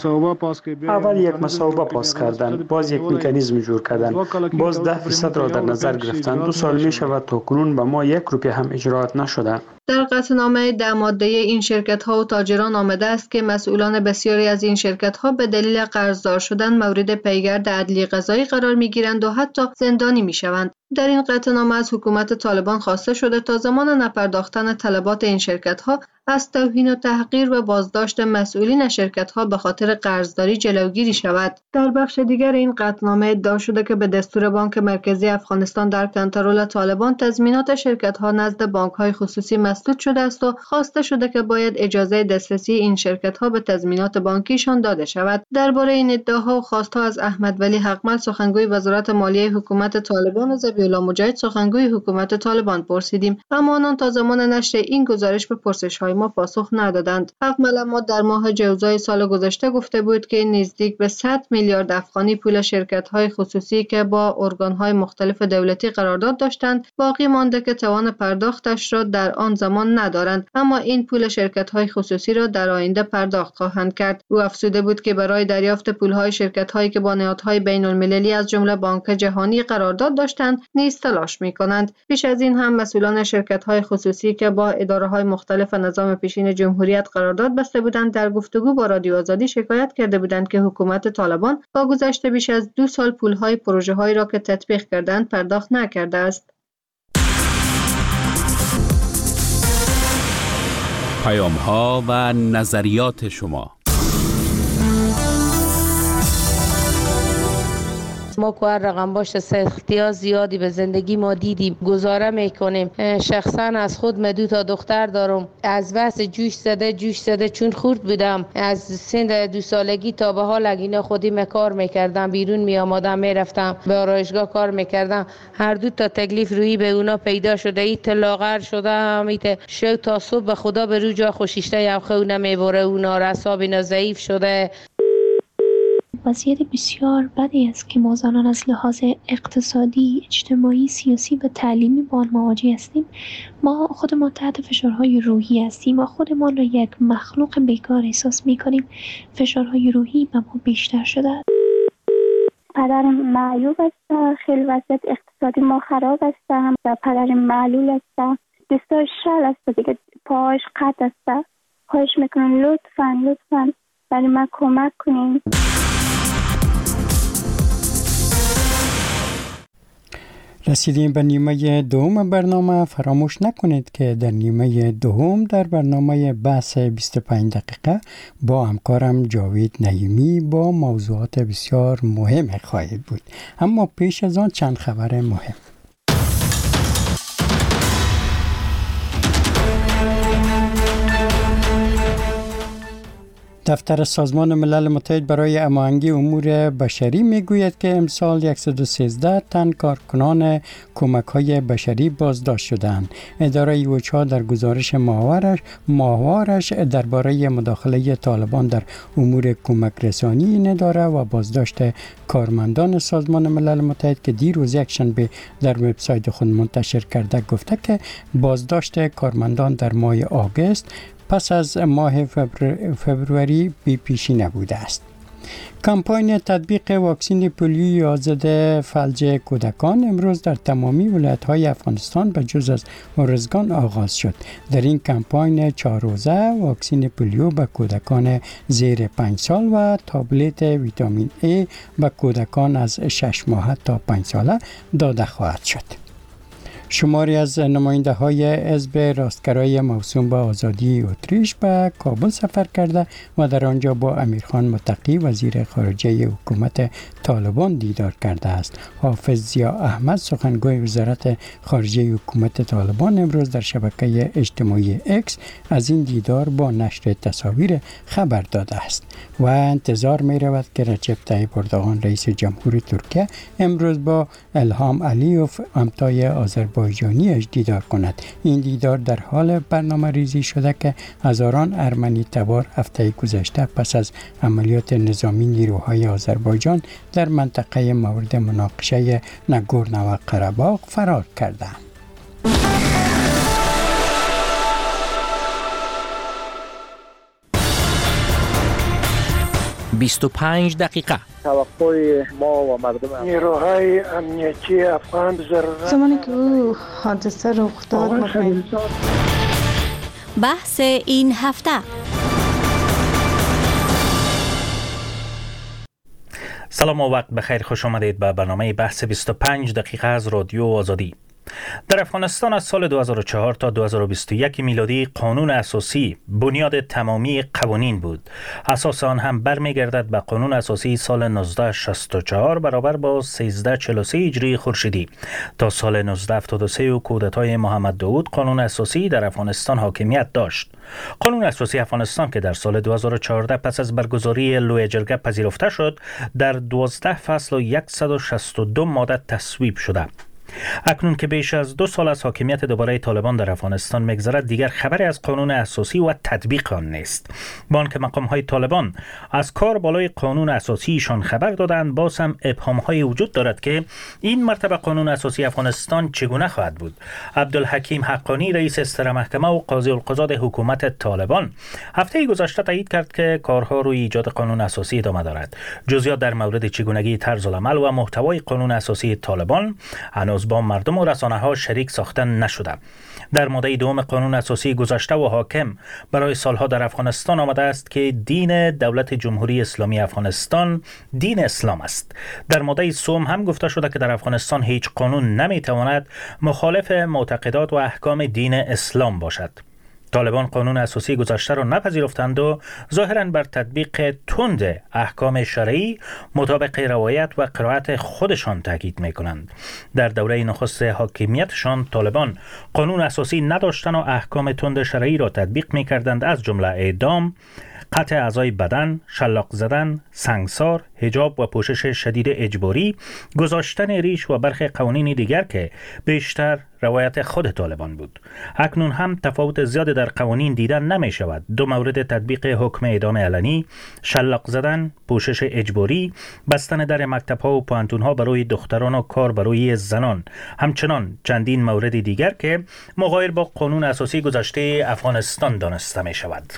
P: اول یک مصوبه پاس کردن، باز یک مکانیزم جور کردن، باز ده درصد را در نظر گرفتن. دو سال می شود تا کنون به ما یک روپیه هم اجرات نشده.
N: در قطعنامه ده ماده این شرکت‌ها و تاجران آمده است که مسئولان بسیاری از این شرکت‌ها به دلیل قرضدار شدن مورد پیگرد عدلی قضایی قرار می‌گیرند و حتی زندانی می‌شوند. در این قطعنامه از حکومت طالبان خواسته شده تا زمان نپرداختن طلبات این شرکت‌ها از توهین و تحقیر و بازداشت مسئولین شرکت‌ها به خاطر قرضداری جلوگیری شود. در بخش دیگر این قطعنامه ادعا شده که به دستور بانک مرکزی افغانستان در کنترل طالبان تضمینات شرکت‌ها نزد بانک‌های خصوصی مسدود شده است و خواسته شده که باید اجازه دسترسی این شرکت‌ها به تضمینات بانکیشان داده شود. درباره این ادعاها و خواست‌ها از احمد ولی حقمل سخنگوی وزارت مالیه حکومت طالبان و ذبیح‌الله مجاهد سخنگوی حکومت طالبان پرسیدیم، اما آنان تا زمان نشر این گزارش به پرسش‌های ما پاسخ ندادند. حقمل اما در ماه جوزای سال گذشته گفته بود که نزدیک به صد میلیارد افغانی پول شرکت‌های خصوصی که با ارگان‌های مختلف دولتی قرارداد داشتند باقی مانده که توان پرداختش را در آن زمان ندارند، اما این پول شرکت‌های خصوصی را در آینده پرداخت خواهند کرد. او افزوده بود که برای دریافت پول‌های شرکت‌هایی که با نهادهای بین‌المللی از جمله بانک جهانی قرارداد داشتند نیز تلاش می‌کنند. پیش از این هم مسئولان شرکت‌های خصوصی که با اداره‌های مختلف نظام پیشین جمهوریت قرارداد بسته بودند در گفتگو با رادیو آزادی شکایت کرده بودند که حکومت طالبان با گذشت بیش از دو سال پول‌های پروژه‌هایی را که تطبیق کردند پرداخت نکرده است.
F: پیام‌ها و نظریات شما.
Q: ما که هر رقم باشه سختی ها زیادی به زندگی ما دیدیم، گزاره میکنیم. شخصا از خود من دو تا دختر دارم، از واسه جوش زده جوش زده چون خورد بودم از سن دو سالگی تا به حال اگینا خودی کار میکردم، بیرون می آمدم میرفتم به آرایشگاه کار میکردم. هر دو تا تکلیف روی به اونا پیدا شده، ایت لاغر شده هم ایت شو تا صبح به خدا به رو جا خوشیشته یا خونه میبره، اونا رساب اینا ضعیف شده.
R: وضعیت بسیار بدی است که ما زنان از لحاظ اقتصادی، اجتماعی، سیاسی و تعلیمی با آن مواجه هستیم. ما خودمان تحت فشارهای روحی هستیم و خودمان را یک مخلوق بیکار احساس می‌کنیم. فشارهای روحی به ما بیشتر شده است.
S: پدرم معیوب است، خیلی وضعیت اقتصادی ما خراب است و پدرم معلول است، دستاش شل است دیگه، پاهاش قطع است. خواهش میکنم لطفاً لطفاً برای من کمک کنین.
A: رسیدیم به نیمه دوم برنامه. فراموش نکنید که در نیمه دوم در برنامه بحث بیست و پنج دقیقه با همکارم جاوید نعیمی با موضوعات بسیار مهم خواهید بود. اما پیش از آن چند خبر مهم. دفتر سازمان ملل متحد برای هماهنگی امور بشری میگوید که امسال صد و سیزده تن کارکنان کمک‌های بشری بازداشت شدند. اداره اوچا در گزارش ماهوارش ماهوارش درباره مداخله طالبان در امور کمک رسانی این اداره و بازداشت کارمندان سازمان ملل متحد که دیروز یکشنبه در وبسایت خود منتشر کرده گفته که بازداشت کارمندان در ماه آگوست پس از ماه فبروری بی پیشی نبوده است. کمپاین تطبیق واکسن پولیوی ضد فلج کودکان امروز در تمامی ولایت‌های افغانستان به جز از ارزگان آغاز شد. در این کمپاین چهار روزه واکسن پولیو به کودکان زیر پنج سال و تابلت ویتامین A به کودکان از شش ماه تا پنج ساله داده خواهد شد. شماری از نماینده های حزب راستگرای موسوم به آزادی اتریش به کابل سفر کرده و در آنجا با امیرخان متقی وزیر خارجه حکومت طالبان دیدار کرده است. حافظ ضیا احمد سخنگوی وزارت خارجه حکومت طالبان امروز در شبکه اجتماعی اکس از این دیدار با نشر تصاویر خبر داده است و انتظار می رود که رجب طیب اردوغان رئیس جمهور ترکیه امروز با الهام علیوف همتای آذربایجانیش دیدار کند. این دیدار در حال برنامه ریزی شده که هزاران ارمنی تبار هفته گذشته پس از عملیات نظامی نیروهای آذربایجان در منطقه مورد مناقشه ناگورنو قره‌باغ فرار کردند.
T: بیست و پنج دقیقه.
U: توقع ما و مردم
V: نیروهای امنیتی افغان ضرورت
M: زمانی که او حادثه رخ داد
W: بحث این هفته.
T: سلام و وقت بخیر، خوش آمدید به برنامه بحث بیست و پنج دقیقه از رادیو آزادی. در افغانستان از سال دو هزار و چهار تا دو هزار و بیست و یک میلادی قانون اساسی بنیاد تمامی قوانین بود. اساس آن هم برمیگردد به قانون اساسی سال نوزده شصت و چهار برابر با سیزده چهل و سه هجری خورشیدی. تا سال نوزده هفتاد و سه و کودتای محمد داود قانون اساسی در افغانستان حاکمیت داشت. قانون اساسی افغانستان که در سال دو هزار و چهارده پس از برگزاری لوی جرگه پذیرفته شد، در دوازده فصل و صد و شصت و دو ماده تصویب شده. اکنون که بیش از دو سال از حاکمیت دوباره طالبان در افغانستان می‌گذرد، دیگر خبری از قانون اساسی و تطبیق آن نیست. با آنکه مقام‌های طالبان از کار بالای قانون اساسیشان خبر دادند، باز هم ابهام‌های وجود دارد که این مرتبه قانون اساسی افغانستان چگونه خواهد بود. عبدالحکیم حقانی رئیس استر محکمه و قاضی القضات حکومت طالبان هفته گذشته تایید کرد که کارها روی ایجاد قانون اساسی ادامه دارد. جزئیات در مورد چگونگی طرز العمل و محتوای قانون اساسی طالبان هنوز با مردم و رسانه‌ها شریک ساختن نشده. در ماده دوم قانون اساسی گذشته و حاکم برای سالها در افغانستان آمده است که دین دولت جمهوری اسلامی افغانستان دین اسلام است. در ماده سوم هم گفته شده که در افغانستان هیچ قانون نمیتواند مخالف معتقدات و احکام دین اسلام باشد. طالبان قانون اساسی گذشته را نپذیرفتند و ظاهراً بر تطبیق تند احکام شرعی مطابق روایت و قرائت خودشان تاکید می‌کنند. در دوره نخست حاکمیتشان طالبان قانون اساسی نداشتند و احکام تند شرعی را تطبیق می‌کردند، از جمله اعدام، قطع اعضای بدن، شلاق زدن، سنگسار، حجاب و پوشش شدید اجباری، گذاشتن ریش و برخی قوانین دیگر که بیشتر روایت خود طالبان بود. اکنون هم تفاوت زیاد در قوانین دیدن نمی شود. دو مورد تطبیق حکم اعدام علنی، شلاق زدن، پوشش اجباری، بستن در مکتب ها و پانتون ها برای دختران و کار برای زنان، همچنان چندین مورد دیگر که مغایر با قانون اساسی گذشته افغانستان دانسته می شود.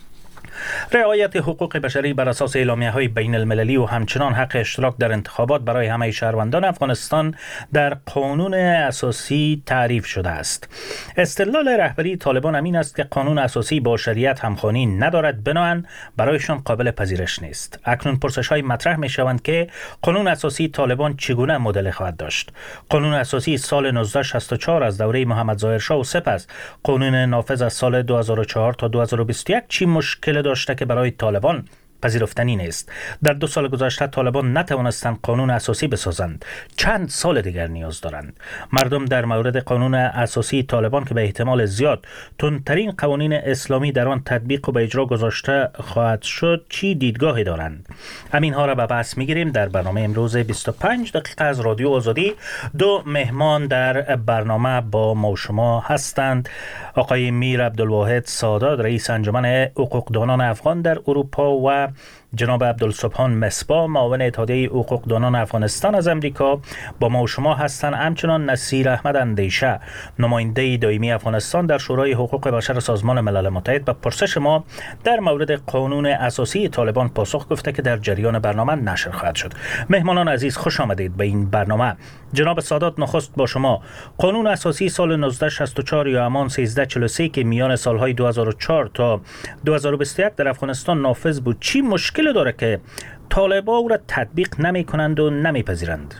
T: رعایت حقوق بشری بر اساس اعلامیه‌های بین المللی و همچنان حق اشتراک در انتخابات برای همه شهروندان افغانستان در قانون اساسی تعریف شده است. استدلال رهبری طالبان امین است که قانون اساسی با شریعت همخوانی ندارد، بنابراین برایشان قابل پذیرش نیست. اکنون پرسش‌های مطرح می‌شوند که قانون اساسی طالبان چگونه مدل خواهد داشت. قانون اساسی سال نوزده و شصت و چهار از دوره محمد ظاهر شاه و سپس قانون نافذ از سال دو هزار و چهار تا دو هزار و بیست و یک چی مشکل داشته که برای طالبان پذیرفتنی نیست؟ در دو سال گذشته طالبان نتوانستند قانون اساسی بسازند، چند سال دیگر نیاز دارند. مردم در مورد قانون اساسی طالبان که به احتمال زیاد تندترین قوانین اسلامی در آن تطبیق و به اجرا گذاشته خواهد شد چی دیدگاهی دارند؟ همین ها را به بحث میگیریم در برنامه امروز بیست و پنج دقیقه از رادیو آزادی. دو مهمان در برنامه با ما شما هستند. آقای میر عبدالواحد سادات، رئیس انجمن حقوقدانان افغان در اروپا، و جناب عبدالسبحان مصباح، معاون اتحادیه حقوقدانان افغانستان از امریکا با ما و شما هستند. همچنان نصیر احمد اندیشه، نماینده دائمی افغانستان در شورای حقوق بشر سازمان ملل متحد، به پرسش ما در مورد قانون اساسی طالبان پاسخ گفته که در جریان برنامه نشر خواهد شد. مهمانان عزیز، خوش آمدید به این برنامه. جناب سادات، نخست با شما. قانون اساسی سال نوزده و شصت و چهار یا همان سیزده و چهل و سه که میان سالهای دو هزار و چهار تا دو هزار و بیست و یک در افغانستان نافذ بود، چی مشکل داره که طالبان او را تطبیق نمی کنند و نمی پذیرند؟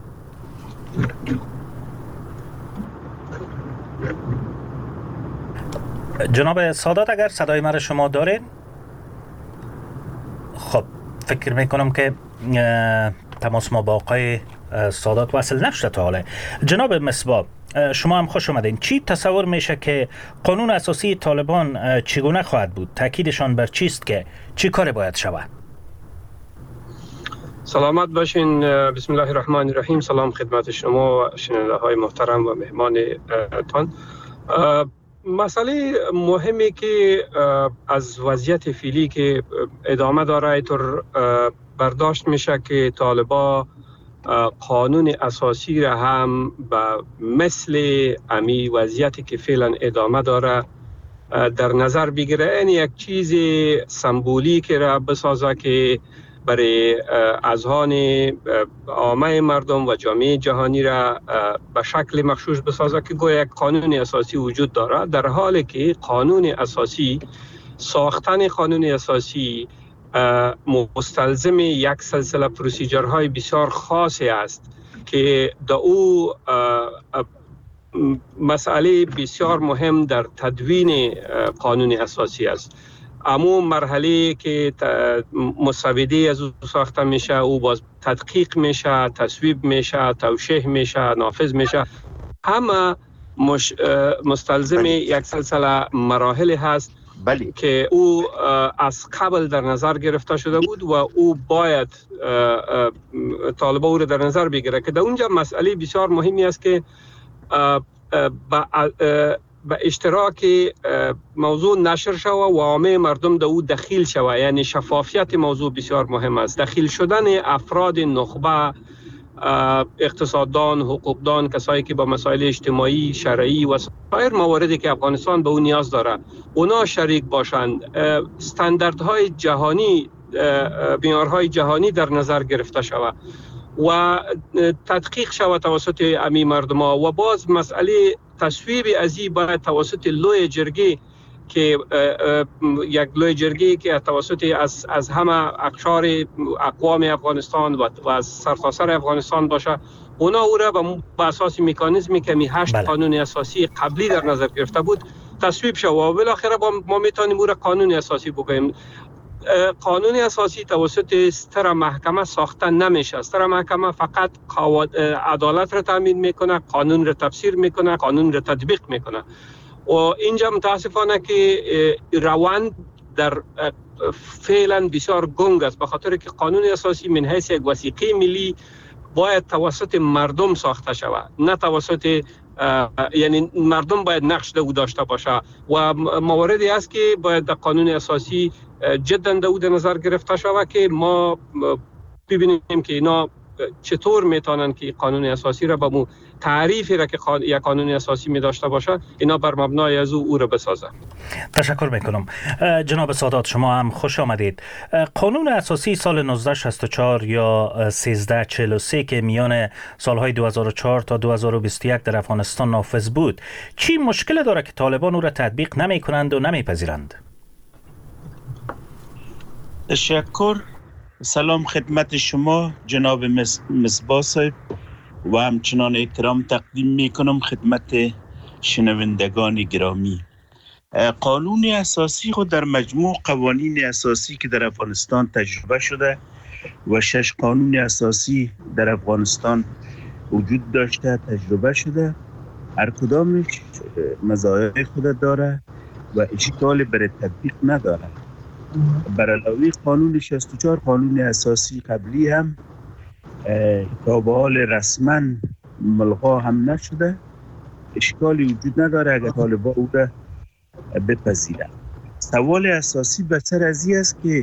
T: جناب سادات، اگر صدای مرا شما دارین؟ خب فکر می کنم که تماس ما با آقای سادات وصل نشده تا حاله. جناب مصباح، شما هم خوش آمدین. چی تصور میشه که قانون اساسی طالبان چگونه خواهد بود؟ تاکیدشان بر چیست که چی کار باید شود؟
B: سلامت باشین. بسم الله الرحمن الرحیم. سلام خدمت شما شنونده های محترم و مهمان تان. مسئله مهمی که از وضعیت فعلی که ادامه داره اینطور برداشت میشه که طالبان قانون اساسی را هم به مثل امی وضعیتی که فعلا ادامه داره در نظر بگیره. این یک چیز سمبولیک را بسازه که برای اذهان عامه مردم و جامعه جهانی را به شکل مغشوش بسازه که گویا یک قانون اساسی وجود داره، در حالی که قانون اساسی، ساختن قانون اساسی مستلزم یک سلسله پروسیجرهای بسیار خاصی است که در او مسئله بسیار مهم در تدوین قانون اساسی است. اما مرحله که مسوده از او ساخته میشه، او باز تدقیق میشه، تصویب میشه، توشیح میشه، نافذ میشه، همه مش مستلزم یک سلسله مراحل هست بلی. که او از قبل در نظر گرفته شده بود و او باید طالبان او را در نظر بگیره که در اونجا مسئله بسیار مهمی است که به اشتراک موضوع نشر شوه و عامه مردم در او دخیل شوه. یعنی شفافیت موضوع بسیار مهم است. دخیل شدن افراد نخبه، اقتصاددان، حقوقدان، کسایی که با مسائل اجتماعی، شرعی و سایر مواردی که افغانستان به اون نیاز داره، اونا شریک باشند. استانداردهای جهانی، معیارهای جهانی در نظر گرفته شود و تدقیق شود توسط امی مردم ها. و باز مسئله تصویب ازی باید توسط لوی جرگه که یک لوی جرگه که توسط از از همه اقشار اقوام افغانستان و از سرتاسر افغانستان باشه، اونا او را به اساس مکانیزمی که می هشت بله. قانون اساسی قبلی در نظر گرفته بود تصویب شد و بالاخره ما میتونیم او را قانون اساسی بگوییم. قانون اساسی توسط ستر محکمه ساخته نمیشه. ستر محکمه فقط عدالت را تامین میکنه، قانون را تفسیر میکنه، قانون را تطبیق میکنه. و اینجا متاسفانه که روند در فعلا بسیار گنگ است، به خاطر که قانون اساسی من حیث یک وثیقه ملی باید توسط مردم ساخته شود، نه توسط یعنی مردم باید نقش او داشته باشه و مواردی است که باید در قانون اساسی جدا او در نظر گرفته شود که ما ببینیم که اینا چطور میتونن که قانون اساسی را به مو تعریفی را که قان... یک قانون اساسی می داشته باشه اینا بر مبنای از او او را بسازن.
T: تشکر میکنم. جناب سادات شما هم خوش آمدید. قانون اساسی سال نوزده شصت و چهار یا سیزده چهل و سه که میان سالهای دو هزار و چهار تا دو هزار و بیست و یک در افغانستان نافذ بود، چی مشکل داره که طالبان او را تطبیق نمی کنند و نمی پذیرند؟
C: تشکر. سلام خدمت شما جناب مصباح صاحب و همچنان احترام تقدیم می کنم خدمت شنوندگان گرامی. قانون اساسی خود در مجموع قوانین اساسی که در افغانستان تجربه شده و شش قانون اساسی در افغانستان وجود داشته تجربه شده، هر کدامش مزایای خود داره و اشکال برای تطبیق نداره. بر علاوه قانون شصت و چهار قانون اساسی قبلی هم تا به حال رسما ملغا هم نشده، اشکالی وجود نداره اگر طالبان او را بپذیرند. سوال اساسی به سر از این است که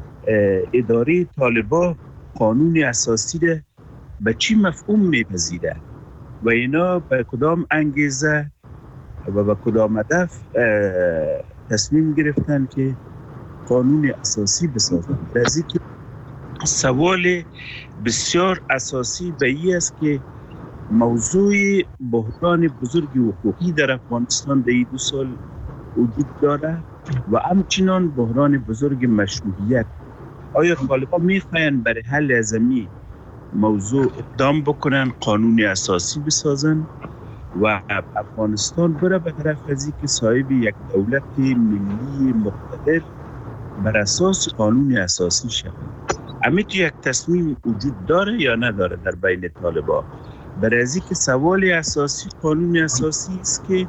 C: اداره طالبان قانون اساسی را به چی مفهوم میپذیره و اینا به کدام انگیزه و به کدام هدف تصمیم گرفتن که قانون اساسی بسازند. از اینکه سوال بسیار اساسی به این است که موضوع بحران بزرگ حقوقی در افغانستان در این دو سال وجود داره و همچنان بحران بزرگ مشروعیت. آیا طالبان میخواین برای حل از این موضوع اقدام بکنن، قانون اساسی بسازن و افغانستان بره به طرف از اینکه صاحب یک دولت ملی مقتدر بر اساس قانون اساسی شود؟ همین یک تصمیم وجود داره یا نداره در بین طالبان؟ برای از اینکه سوال اساسی قانون اساسی است که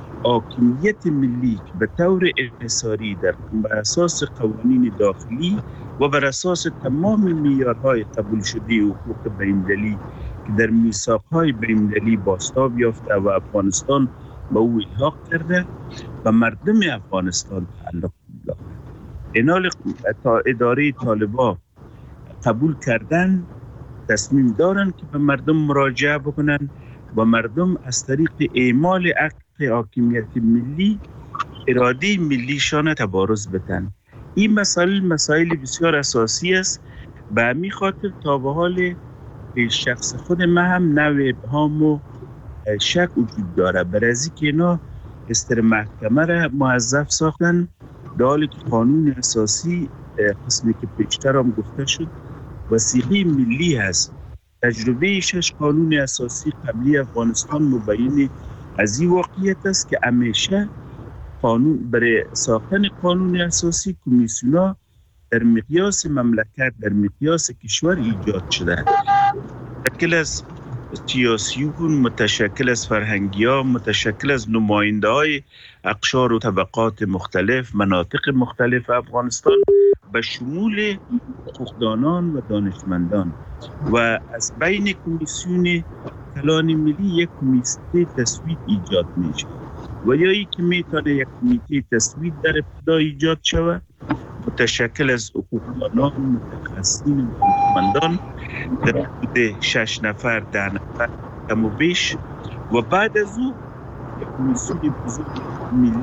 C: حاکمیت ملی که به طور انحصاری در بر اساس قوانین داخلی و بر اساس تمام معیارهای قبول شده حقوق بین‌المللی که در میثاق‌های بین‌المللی بازتاب یافته و افغانستان به او الحاق کرده و مردم افغانستان تعلق دارد. اینال تا اداره طالبان قبول کردن، تصمیم دارن که به مردم مراجعه بکنن و مردم از طریق اعمال حق حاکمیت ملی اراده ملیشان تبارز بدن. این مسائل مسائل بسیار اساسی است. به همین خاطر تا به حال به شخص خود من هم نوع ابهام و شک وجود داره. برای از اینکه اینا استر محکمه را موظف ساختن، در حالی که قانون اساسی قسمی که پیشتر هم گفته شد وثیقه ملی هست. تجربه شش قانون اساسی قبلی افغانستان مبین از این واقعیت است که همیشه قانون برای ساختن قانون اساسی کمیسیونا در مقیاس مملکت، در مقیاس کشور ایجاد شده، متشکل از سیاسیون، متشکل از فرهنگی ها، متشکل از نماینده های اقشار و طبقات مختلف، مناطق مختلف افغانستان به شمول حقوقدانان و دانشمندان و از بین کمیسیون کلان ملی یک کمیته تصویت ایجاد میشه و یا ای که میتونه یک کمیته تصویت در ابتدا ایجاد شود متشکل از حقوقدانان، متخصصین و دانشمندان در حدود شش نفر، ده نفر کم و بیش و بعد از او یک کمیسیون بزرگ ملی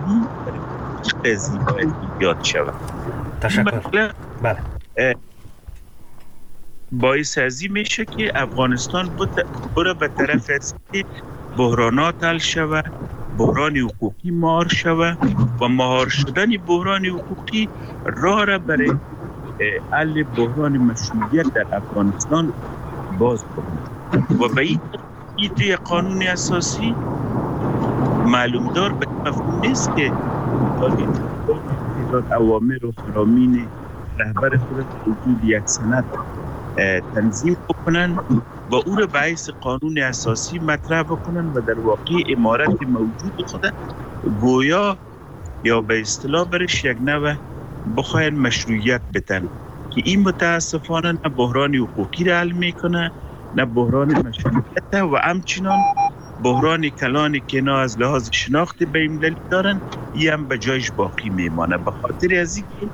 C: در قضیه باید ایجاد شود.
T: تشکر. بله.
C: باعث ازی میشه که افغانستان بره به طرف از بحرانات حل شود، بحران حقوقی مهار شود و مهار شدن بحران حقوقی راه را برای حل بحران مشروعیت در افغانستان باز کنه و به این توی قانون اساسی معلوم دار به مفهوم نیست که اوامر و فرامین رهبر خود وجود یک سند تنظیم بکنن و او را به حیث قانون اساسی مطرح بکنن و در واقع امارت موجود خود گویا یا به اصطلاح برش یک نوع بخواین مشروعیت بتن که این متاسفانه نه بحران حقوقی را حل میکنه نه بحران مشروعیت و همچنان بحران کلانی که اینا از لحاظ شناخت بین‌المللی دارن این هم به جایش باقی میمانه. به خاطر از اینکه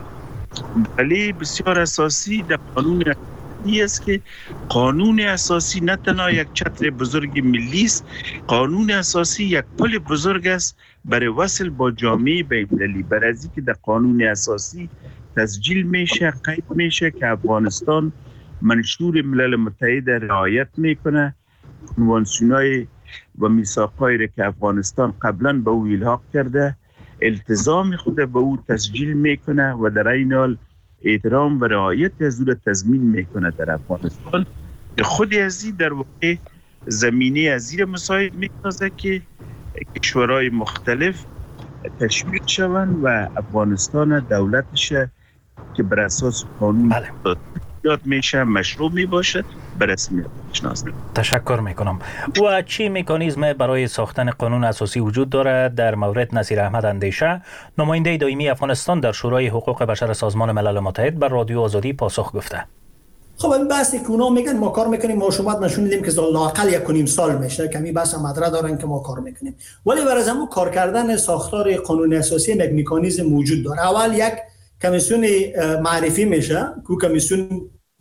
C: ولی بسیار اساسی در قانون اساسی است که قانون اساسی نه تنها یک چتر بزرگ ملی است، قانون اساسی یک پل بزرگ است برای وصل با جامعه بین‌المللی. برای از اینکه در قانون اساسی تسجیل میشه، قید میشه که افغانستان منشور ملل متحد رعایت میکنه، کنوانسیون‌های و میثاق‌هایی را که افغانستان قبلا به او الحاق کرده التزام خود به او تسجیل میکنه و در این حال احترام و رعایت از او را تضمین میکنه در افغانستان. خود از این در واقع زمینه از زیر مساعد میسازه که کشورهای مختلف تشویق شوند و افغانستان دولتش که بر اساس قانون یاد میشه مشروع می باشد به رسمیت شناس.
T: تشکر میکنم. و چی مکانیزم برای ساختن قانون اساسی وجود دارد؟ در مورد نصیر احمد اندیشه، نماینده دائمی افغانستان در شورای حقوق بشر سازمان ملل متحد، بر رادیو آزادی پاسخ گفته.
D: خب این بحثی که اونا میگن ما کار میکنیم، ما شما نشون میدیم که لااقل یک و نیم سال میشه، کمی بحث مدرا دارن که ما کار میکنیم، ولی برای همون کار کردن ساختار قانون اساسی یک مکانیزم وجود داره. اول یک کمیسیون معرفی میشه که کمیسیون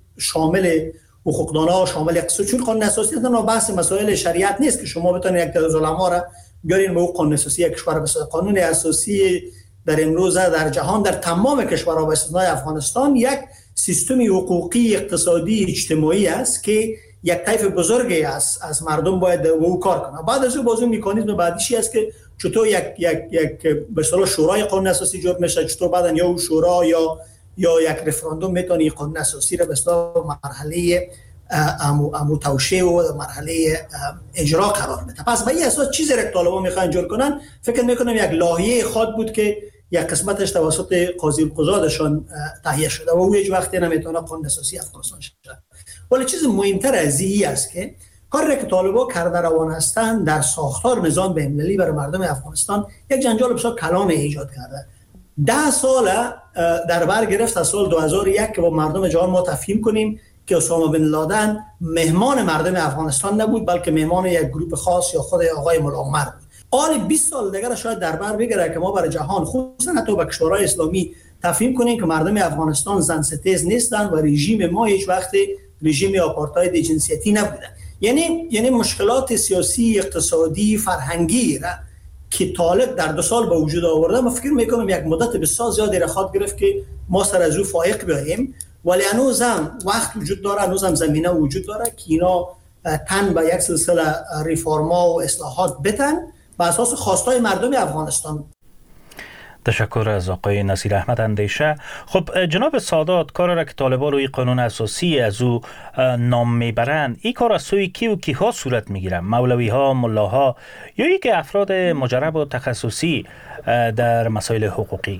D: شامل حقوقدانا، شامل اقتصاد، چون قانون اساسی نه بحث مسائل شریعت نیست که شما بتونید یک تعداد علما را بیارین به اون قانون اساسی کشور بسازید. قانون اساسی در امروز در جهان در تمام کشورها به استثنای افغانستان یک سیستم حقوقی، اقتصادی، اجتماعی است که یک طیف بزرگی است از مردم باید به او کار کنه. بعد از اون بازو مکانیزم بعدیشی است که چطور یک یک یک به اصطلاح شورای قانون اساسی جور میشه، چطور بعداً یا اون شورا یا یا یک رفراندوم میتونه قانون اساسی را به اصطلاح مرحله امو امو توشیع و مرحله اجرا قرار بده. پس به این اساس چیزی را که طالبان میخوان جور کنن، فکر میکنم یک لایحه خود بود که یک قسمتش توسط قاضی القضاتشان تهیه شده و او هیچ وقتی نمیتونه قانون اساسی افغانستان شده. ولی چیز مهمتر از این است که کاری که طالبان کرده روان هستند در ساختار نظام بین‌المللی برای مردم افغانستان یک جنجال بسیار کلان ایجاد کرده. ده سال در بر گرفت از سال دو هزار و یک که با مردم جهان ما تفهیم کنیم که اسامه بن لادن مهمان مردم افغانستان نبود، بلکه مهمان یک گروه خاص یا خود آقای ملا عمر بود. حالی بیست سال دیگر شاید در بر بگیره که ما برای جهان، خصوصا حتی به کشورهای اسلامی، تفهیم کنیم که مردم افغانستان زن ستیز نیستند و رژیم ما هیچ وقت رژیم آپارتاید جنسیتی نبوده. یعنی یعنی مشکلات سیاسی، اقتصادی، فرهنگی را که طالب در دو سال به وجود آورده، من فکر میکنم یک مدت بسیار زیادی را خواد گرفت که ما سر از او فائق بیاییم، ولی هنوزم وقت وجود داره، هنوزم زمینه وجود داره که اینا تن به یک سلسله ریفورما و اصلاحات بتن بر اساس خواستای مردم افغانستان.
T: تشکر از آقای نصیر احمد اندیشه. خب جناب سادات، کار را که طالبان روی قانون اساسی از او نام میبرند، این کار از سوی کی و کیها صورت میگیرند؟ مولوی ها، ملاها یا یک افراد مجرب و تخصصی در مسائل حقوقی؟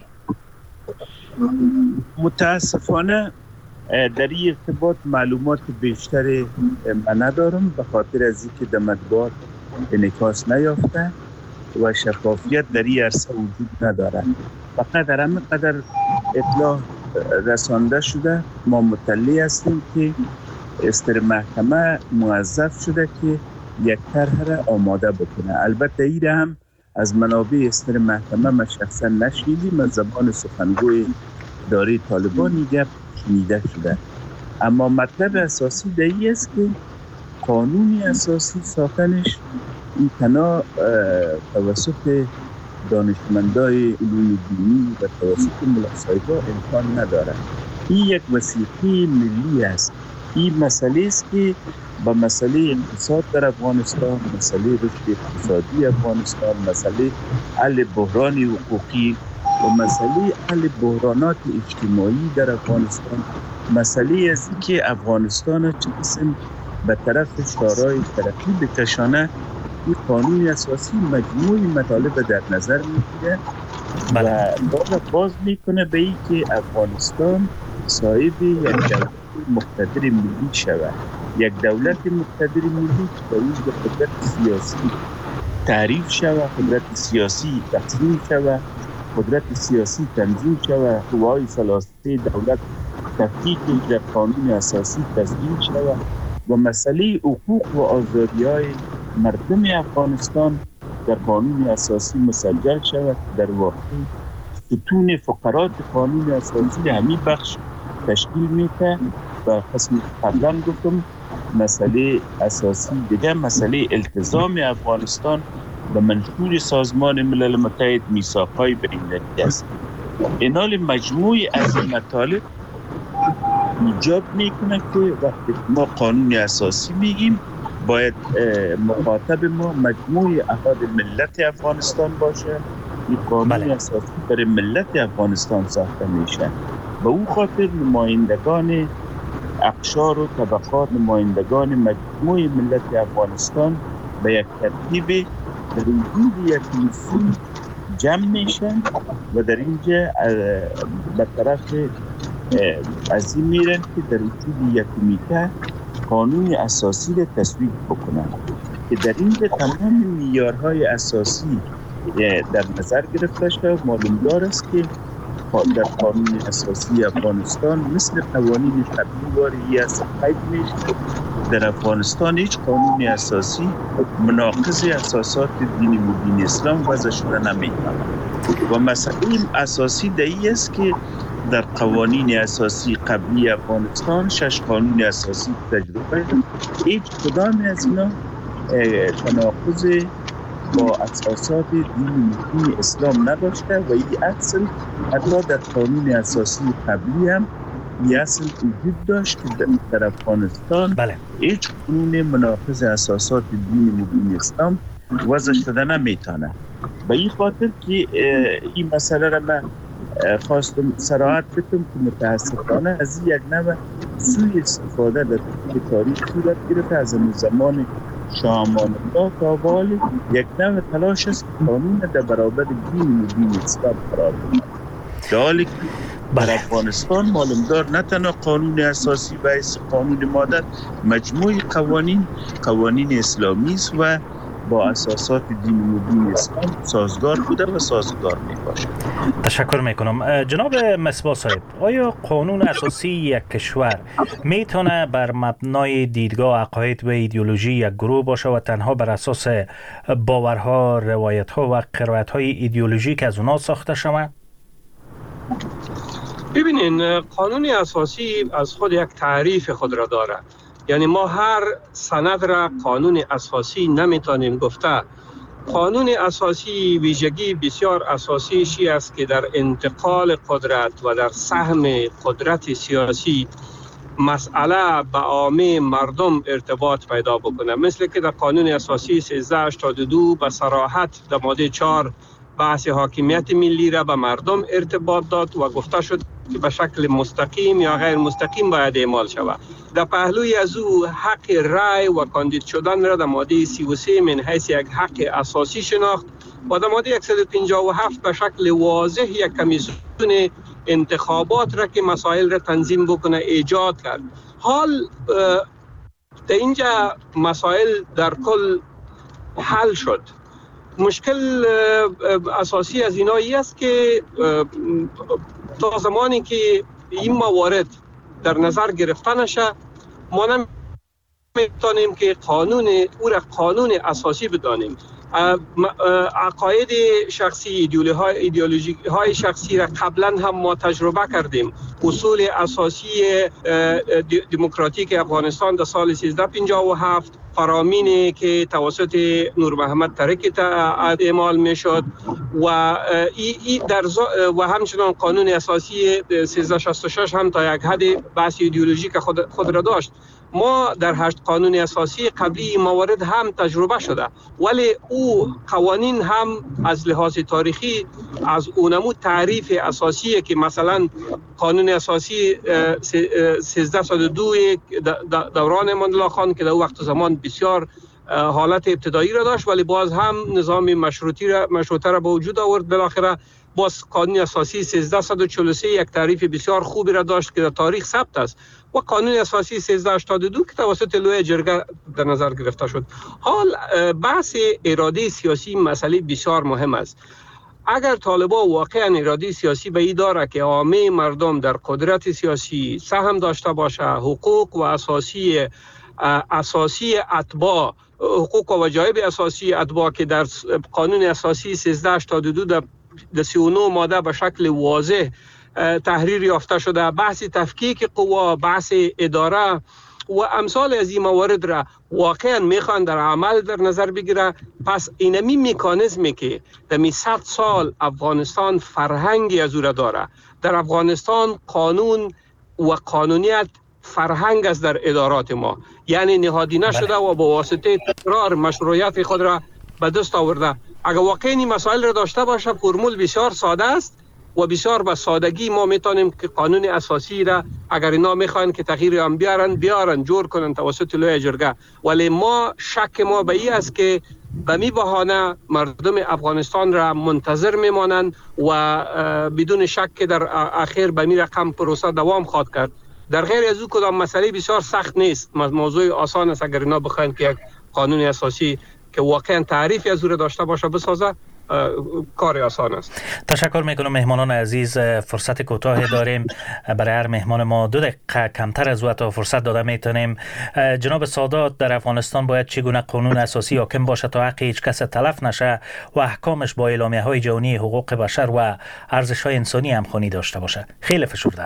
C: متاسفانه در این ارتباط معلومات بیشتری من ندارم، به خاطر از اینکه در مطبوعات انعکاس نیافته و شفافیت در این عرصه وجود نداره. فقط در همین قدر اطلاع رسانده شده، ما مطلع هستیم که استر محکمه موظف شده که یک طرح را آماده بکنه. البته این هم از منابع استر محکمه ما شخصا نشنیدیم، از زبان سخنگوی اداره طالبان گپ شنیده شده. اما مطلب اساسی در این است که قانون اساسی ساختنش این تنها توسط دانشمندای علوم دینی و توسط ملاصاحبا امکان نداره. این یک وثیقه ملی است. این مسئله است که با مسئله اقتصاد در افغانستان، مسئله رشد اقتصادی افغانستان، مسئله حل بحران حقوقی و مسئله حل بحرانات اجتماعی در افغانستان، مسئله است که افغانستان چه قسم به طرف شورای ترقی بکشانه، این قانون اساسی مجموعی مطالب در نظر میگیره و باز باز میکنه به این که افغانستان صاحب یک دولت مقتدر ملی شود. یک دولت مقتدر ملی که باید به قدرت سیاسی تعریف شود، قدرت سیاسی تقسیم شود قدرت سیاسی تنظیم شود، قوای ثلاثه دولت تفکیک در قانون اساسی تصدیق شود و مسئله حقوق و آزادی‌های مردم افغانستان در قانون اساسی مسجل شود. در واقع ستون فقرات قانون اساسی همین بخش تشکیل میده و قسم قبلا گفتم مسئله اساسی دیگه مسئله التزام افغانستان به منشور سازمان ملل متحد میثاق‌های بین‌المللی است. اینال مجموعی از این مطالب ایجاب میکنه که وقتی ما قانون اساسی میگیم باید مخاطب ما مجموعی افراد ملت افغانستان باشه. این قانون بله. اساسی برای ملت افغانستان ساخته میشه. به اون خاطر نمایندگان اقشار و طبقات، نمایندگان مجموعی ملت افغانستان به یک ترتیب در وجود یک کمیسیون جمع میشن و در اینجا به طرف از این میرن که در وجود یک کمیته قانون اساسی را تصویب بکنن که در اینجا تمام معیارهای اساسی در نظر گرفته شده. معلوم دار است که در قانون اساسی افغانستان مثل قوانین قبلی واری است قید میشه. در افغانستان هیچ قانون اساسی مناقض اساسات دین مبین اسلام وضع شده نمیتونه و مسئله اساسی دایی است که در قوانین اساسی قبلی افغانستان شش قانون اساسی تجربه هیچ کدام از اینا تناقض با اساسات دین مبین اسلام نداشته و این اصل حتی در قانون اساسی قبلی هم این اصل وجود داشت که در افغانستان بله. هیچ قانون مناقض اساسات دین مبین اسلام وضع شده نمیتونه. به این خاطر که این مسئله را من خواستم صراحت بکنم که متاسفانه از یک نوع سوء استفاده در تاریخ صورت گرفته. از زمان شاه امان الله تا حال یک نوع تلاش است قانون در برابر دین مبین اسلام قرار بدهد. در حالی که در افغانستان معلوم دار نه تنها قانون اساسی و قانون مادر مجموعی قوانین قوانین اسلامی است و با اساسات دین مبین اسلام سازگار بوده و سازگار می باشد.
T: تشکر میکنم. جناب مصباح صاحب، آیا قانون اساسی یک کشور میتونه بر مبنای دیدگاه عقاید و ایدئولوژی یک گروه باشه و تنها بر اساس باورها، روایتها و قرائت‌های ایدئولوژیک از اونا ساخته شود؟
B: ببینین، قانون اساسی از خود یک تعریف خود را داره. یعنی ما هر سند را قانون اساسی نمیتونیم گفته. قانون اساسی ویژگی بسیار اساسیشی است که در انتقال قدرت و در سهم قدرت سیاسی مسئله به عامه مردم ارتباط پیدا بکنه. مثل که در قانون اساسی سیزده هشتاد و دو به صراحت در ماده چهار بحث حاکمیت ملی را به مردم ارتباط داد و گفته شد که به شکل مستقیم یا غیر مستقیم باید اعمال شود. در پهلوی از او حق رای و کاندید شدن را در ماده سی و سه من حیث یک حق اساسی شناخت و در ماده صد و پنجاه و هفت به شکل واضح یک کمیسیون انتخابات را که مسائل را تنظیم بکنه ایجاد کرد. حال در اینجا مسائل در کل حل شد. مشکل اساسی از اینایی است که تا زمانی که این موارد در نظر گرفته نشه ما نمیتونیم که قانون او را قانون اساسی بدانیم. عقاید شخصی، ایدئولوژی های شخصی را قبلا هم ما تجربه کردیم. اصول اساسی دموکراتیک افغانستان در سال سیزده پنجاه و هفت فرامینی که توسط نور محمد ترکی اعمال می شد و ای ای در و همچنان قانون اساسی سیزده شصت و شش هم تا یک حد بحث ایدئولوژیک خود, خود را داشت. ما در هشت قانون اساسی قبلی موارد هم تجربه شده، ولی او قوانین هم از لحاظ تاریخی از اونمو تعریف اساسی که مثلا قانون اساسی سیزده صد و دو دوران امان الله خان که در وقت زمان بسیار حالت ابتدایی را داشت ولی باز هم نظام مشروطی را مشروطه را به وجود آورد. بالاخره باز قانون اساسی سیزده صد و چهل و سه یک تعریف بسیار خوبی را داشت که در تاریخ ثبت است و قانون اساسی سیزده هشتاد و دو که توسط لوی جرگه در نظر گرفته شد. حال بحث اراده سیاسی مسئله بسیار مهم است. اگر طالبان واقعا اراده سیاسی به این داره که عامه مردم در قدرت سیاسی سهم داشته باشه، حقوق و اساسی اساسی اتباع، حقوق و وجایب اساسی اتباع که در قانون اساسی سیزده هشتاد و دو در سی و نه ماده به شکل واضح تحریر یافته شده، بحث تفکیک قوا، بحث اداره و امثال از این موارد را واقعا میخوان در عمل در نظر بگیره، پس اینمی مکانیزمی که در صد سال افغانستان فرهنگی از او را داره، در افغانستان قانون و قانونیت فرهنگ است در ادارات ما، یعنی نهادی نشده و با واسطه تکرار مشروعیت خود را به دست آورده. اگر واقعا این مسائل را داشته باشه، فرمول بسیار ساده است و بسیار به سادگی ما میتونیم که قانون اساسی را اگر اینا میخوان که تغییر هم بیارن بیارن جور کنن توسط لوی جرگه، ولی ما شک ما به این است که به می بهانه مردم افغانستان را منتظر میمانند و بدون شک که در اخیر به می رقم پروسه دوام خواهد کرد. در غیر از او کدام مسئله بسیار سخت نیست، موضوع آسان است اگر اینا بخواین که یک قانون اساسی که واقعا تعریفی از او را داشته باشه بسازه، کار آسان است.
T: تشکر میکنم مهمانان عزیز. فرصت کوتاه داریم، برای هر مهمان ما دو دقیقه کمتر از وقت فرصت داده میتونیم. جناب سادات، در افغانستان باید چگونه قانون اساسی حاکم باشه تا حق هیچ کس تلف نشه و احکامش با اعلامیه های جهانی حقوق بشر و ارزش های انسانی همخوانی داشته باشه؟ خیلی فشرده.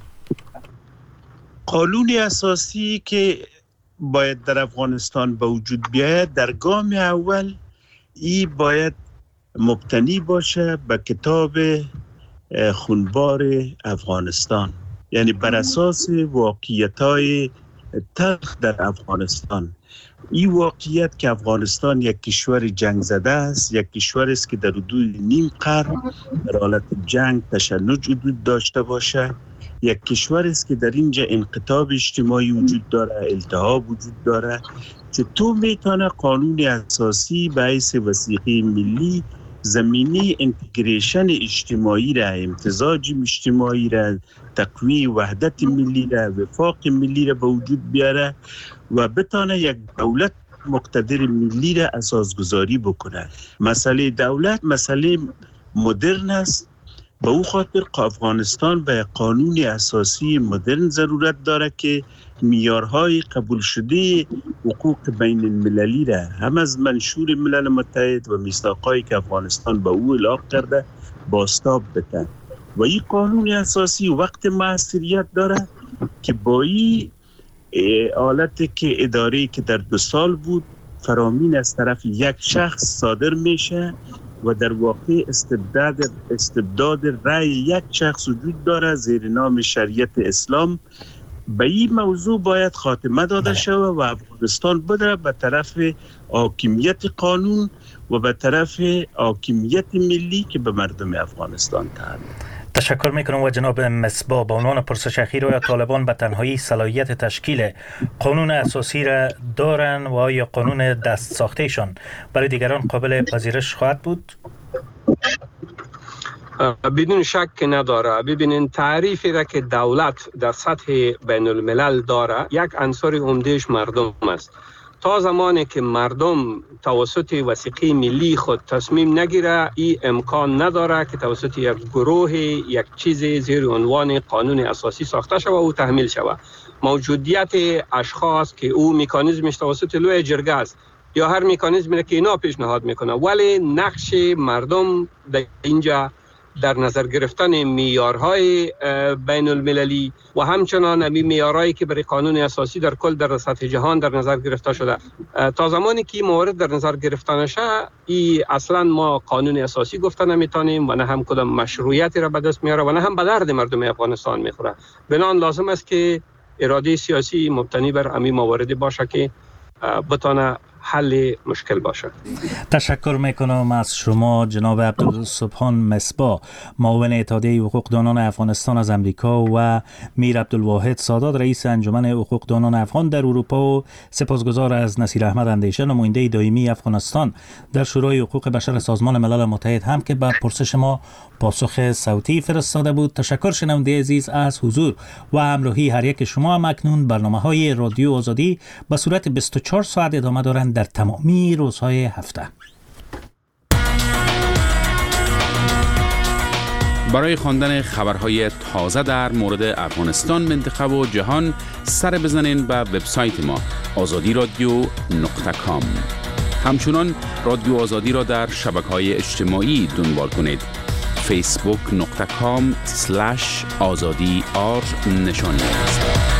C: قانون اساسی که باید در افغانستان به وجود بیاید، در گام اول ای باید مبتنی باشه به کتاب خونبار افغانستان، یعنی بر اساس واقعیت‌های تلخ در افغانستان. این واقعیت که افغانستان یک کشور جنگ زده است، یک کشور است که در حدود نیم قرن در حالت جنگ تشنج وجود داشته باشه، یک کشور است که در اینجا انقطاع اجتماعی وجود داره، التهاب وجود داره. چطور میتونه قانون اساسی به حیث وثیقه ملی زمینه انتگریشن اجتماعی را، امتزاج اجتماعی را، تقویه وحدت ملی را، وفاق ملی را به وجود بیاره و بتانه یک دولت مقتدر ملی را اساسگذاری بکنه؟ مسئله دولت مسئله مدرن است، به او خاطر افغانستان به قانون اساسی مدرن ضرورت داره که معیارهای قبول شده حقوق بین المللی را هم از منشور ملل متحد و میثاقایی که افغانستان به او اعلام کرده بازتاب بده. و این قانون اساسی وقت موثریت داره که با این حالت که اداره که در دو سال بود فرامین از طرف یک شخص صادر میشه و در واقع استبداد استبداد رأی یک شخص وجود داره زیر نام شریعت اسلام. به این موضوع باید خاتمه داده شود و افغانستان بدره به طرف حاکمیت قانون و به طرف حاکمیت ملی که به مردم افغانستان تعلق.
T: تشکر میکنم. و جناب مصباح، به عنوان پرسش اخیر، آیا طالبان به تنهایی صلاحیت تشکیل قانون اساسی را دارن و آیا قانون دست ساختهشان برای دیگران قابل پذیرش خواهد بود؟
B: بدون شک نداره. ببینین تعریفی را که دولت در سطح بین الملل داره، یک عنصر عمدهش مردم است. تا زمانی که مردم توسط وثیقه ملی خود تصمیم نگیره، این امکان نداره که توسط یک گروه یک چیز زیر عنوان قانون اساسی ساخته شود و تحمیل شود. موجودیت اشخاص که او مکانیزمش توسط لوی جرگه است یا هر مکانیزمی که اینا پیشنهاد میکنه، ولی نقش مردم در اینجا در نظر گرفتن معیارهای بین المللی و همچنان همین معیارهایی که برای قانون اساسی در کل در سطح جهان در نظر گرفته شده، تا زمانی که این موارد در نظر گرفته نشه، ای اصلا ما قانون اساسی گفته نمیتونیم و نه هم کدام مشروعیتی را به دست میاره و نه هم به درد مردم افغانستان میخوره. بنابراین لازم است که اراده سیاسی مبتنی بر همین مواردی باشه که بتونه حل مشکل باشه.
T: تشکر میکنم از شما جناب عبدالسبحان مصباح، معاون اتحادیه حقوقدانان افغانستان از امریکا، و میر عبدالواحد سادات، رئیس انجمن حقوقدانان افغان در اروپا، و سپاسگزار از نصیر احمد اندیشه، نماینده دائمی افغانستان در شورای حقوق بشر سازمان ملل متحد، هم که به پرسش ما پاسخ صوتی فرستاده بود. تشکر شنونده عزیز از حضور و همراهی هر یک شما. هم اکنون برنامه‌های رادیو آزادی به صورت بیست و چهار ساعت ادامه دارند در تمامی روزهای هفته.
F: برای خواندن خبرهای تازه در مورد افغانستان، منطقه و جهان سر بزنین به وبسایت ما آزادی رادیو نقطه کام. همچنان رادیو آزادی را در شبکه‌های اجتماعی دنبال کنید. فیسبوک نقطه کام سلش آزادی آر نشانی است.